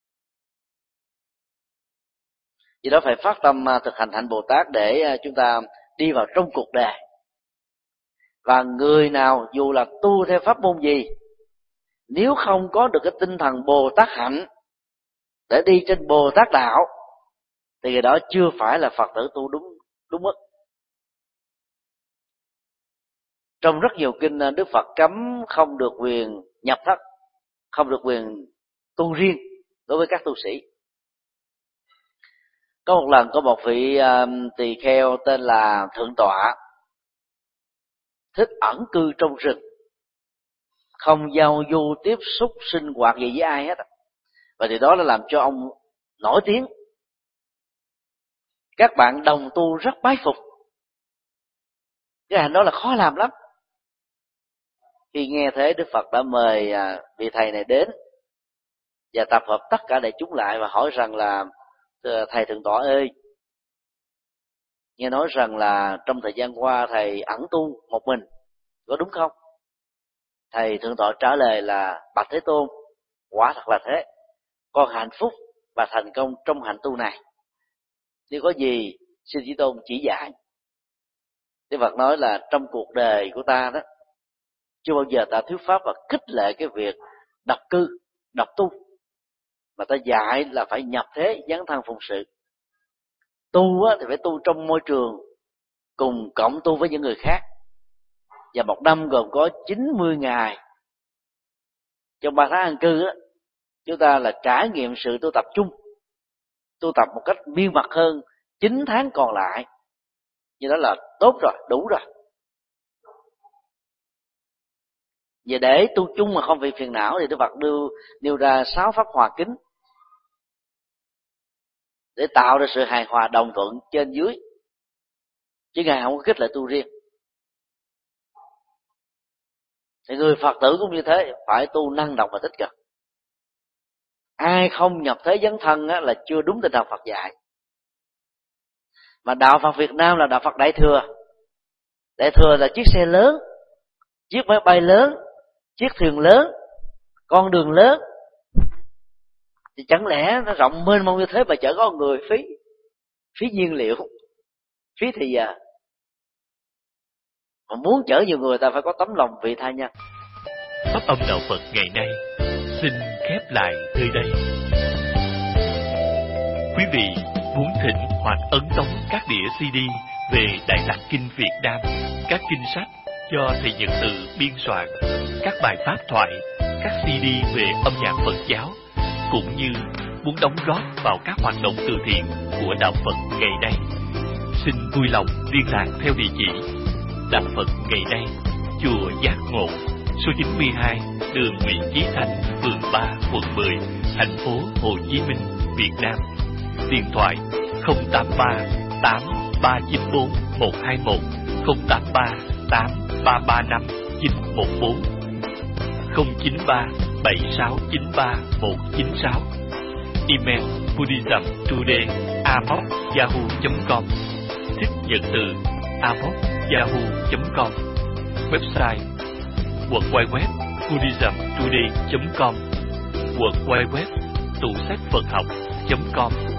Vì đó phải phát tâm thực hành hạnh Bồ Tát để chúng ta đi vào trong cuộc đời. Và người nào dù là tu theo pháp môn gì, nếu không có được cái tinh thần Bồ Tát hạnh để đi trên Bồ Tát đạo, thì người đó chưa phải là Phật tử tu đúng mức. Trong rất nhiều kinh Đức Phật cấm không được quyền nhập thất, không được quyền tu riêng đối với các tu sĩ. Có một lần có một vị tỳ kheo tên là Thượng Tọa thích ẩn cư trong rừng, không giao du tiếp xúc sinh hoạt gì với ai hết, và điều đó đã làm cho ông nổi tiếng. Các bạn đồng tu rất bái phục. Cái hành đó là khó làm lắm. Khi nghe thế, Đức Phật đã mời vị thầy này đến và tập hợp tất cả đại chúng lại và hỏi rằng là: thầy Thượng Tọa ơi, nghe nói rằng là trong thời gian qua thầy ẩn tu một mình, có đúng không? Thầy Thượng Tọa trả lời là: bạch Thế Tôn, quả thật là thế, con hạnh phúc và thành công trong hạnh tu này, nếu có gì xin Chí Tôn chỉ dạy. Đức Phật nói là trong cuộc đời của ta đó, chưa bao giờ ta thiếu pháp và khích lệ cái việc độc cư, độc tu, mà ta dạy là phải nhập thế, dấn thân phụng sự. Tu thì phải tu trong môi trường cùng cộng tu với những người khác, và một năm gồm có 90 ngày. Trong 3 tháng an cư đó, chúng ta là trải nghiệm sự tu tập chung, tu tập một cách miên mật hơn 9 tháng còn lại. Như đó là tốt rồi, đủ rồi. Và để tu chung mà không bị phiền não thì Đức Phật nêu ra 6 pháp hòa kính để tạo ra sự hài hòa đồng thuận trên dưới, chứ Ngài không có khích lệ tu riêng. Thì người Phật tử cũng như thế, phải tu năng động và tích cực. ai không nhập thế dấn thân á, là chưa đúng tinh thần Phật dạy. Mà đạo Phật Việt Nam là đạo Phật Đại Thừa. Đại Thừa là chiếc xe lớn, chiếc máy bay lớn, chiếc thuyền lớn, con đường lớn. Thì chẳng lẽ nó rộng mênh mông như thế mà chở có người phí nhiên liệu, phí thì giờ. Mà muốn chở nhiều người ta phải có tấm lòng vị tha nhân. Pháp âm đạo Phật ngày nay xin khép lại nơi đây. Quý vị muốn thỉnh hoặc ấn tống các đĩa CD về Đại Lạc Kinh Việt Nam, các kinh sách do thầy Nhật Từ biên soạn, các bài pháp thoại, các CD về âm nhạc Phật giáo, cũng như muốn đóng góp vào các hoạt động từ thiện của đạo Phật ngày nay, xin vui lòng liên lạc theo địa chỉ Đạo Phật ngày nay, chùa Giác Ngộ, số 92, đường Nguyễn Chí Thanh, phường 3, quận 10, thành phố Hồ Chí Minh, Việt Nam. Điện thoại 083 8394 121, 083 8335 914, 093 7693 196. Email buddhismtoday@yahoo.com, thích nhận từ yahoo.com. Website www.buddhismtoday.com, www.tủ sách Phật học.com.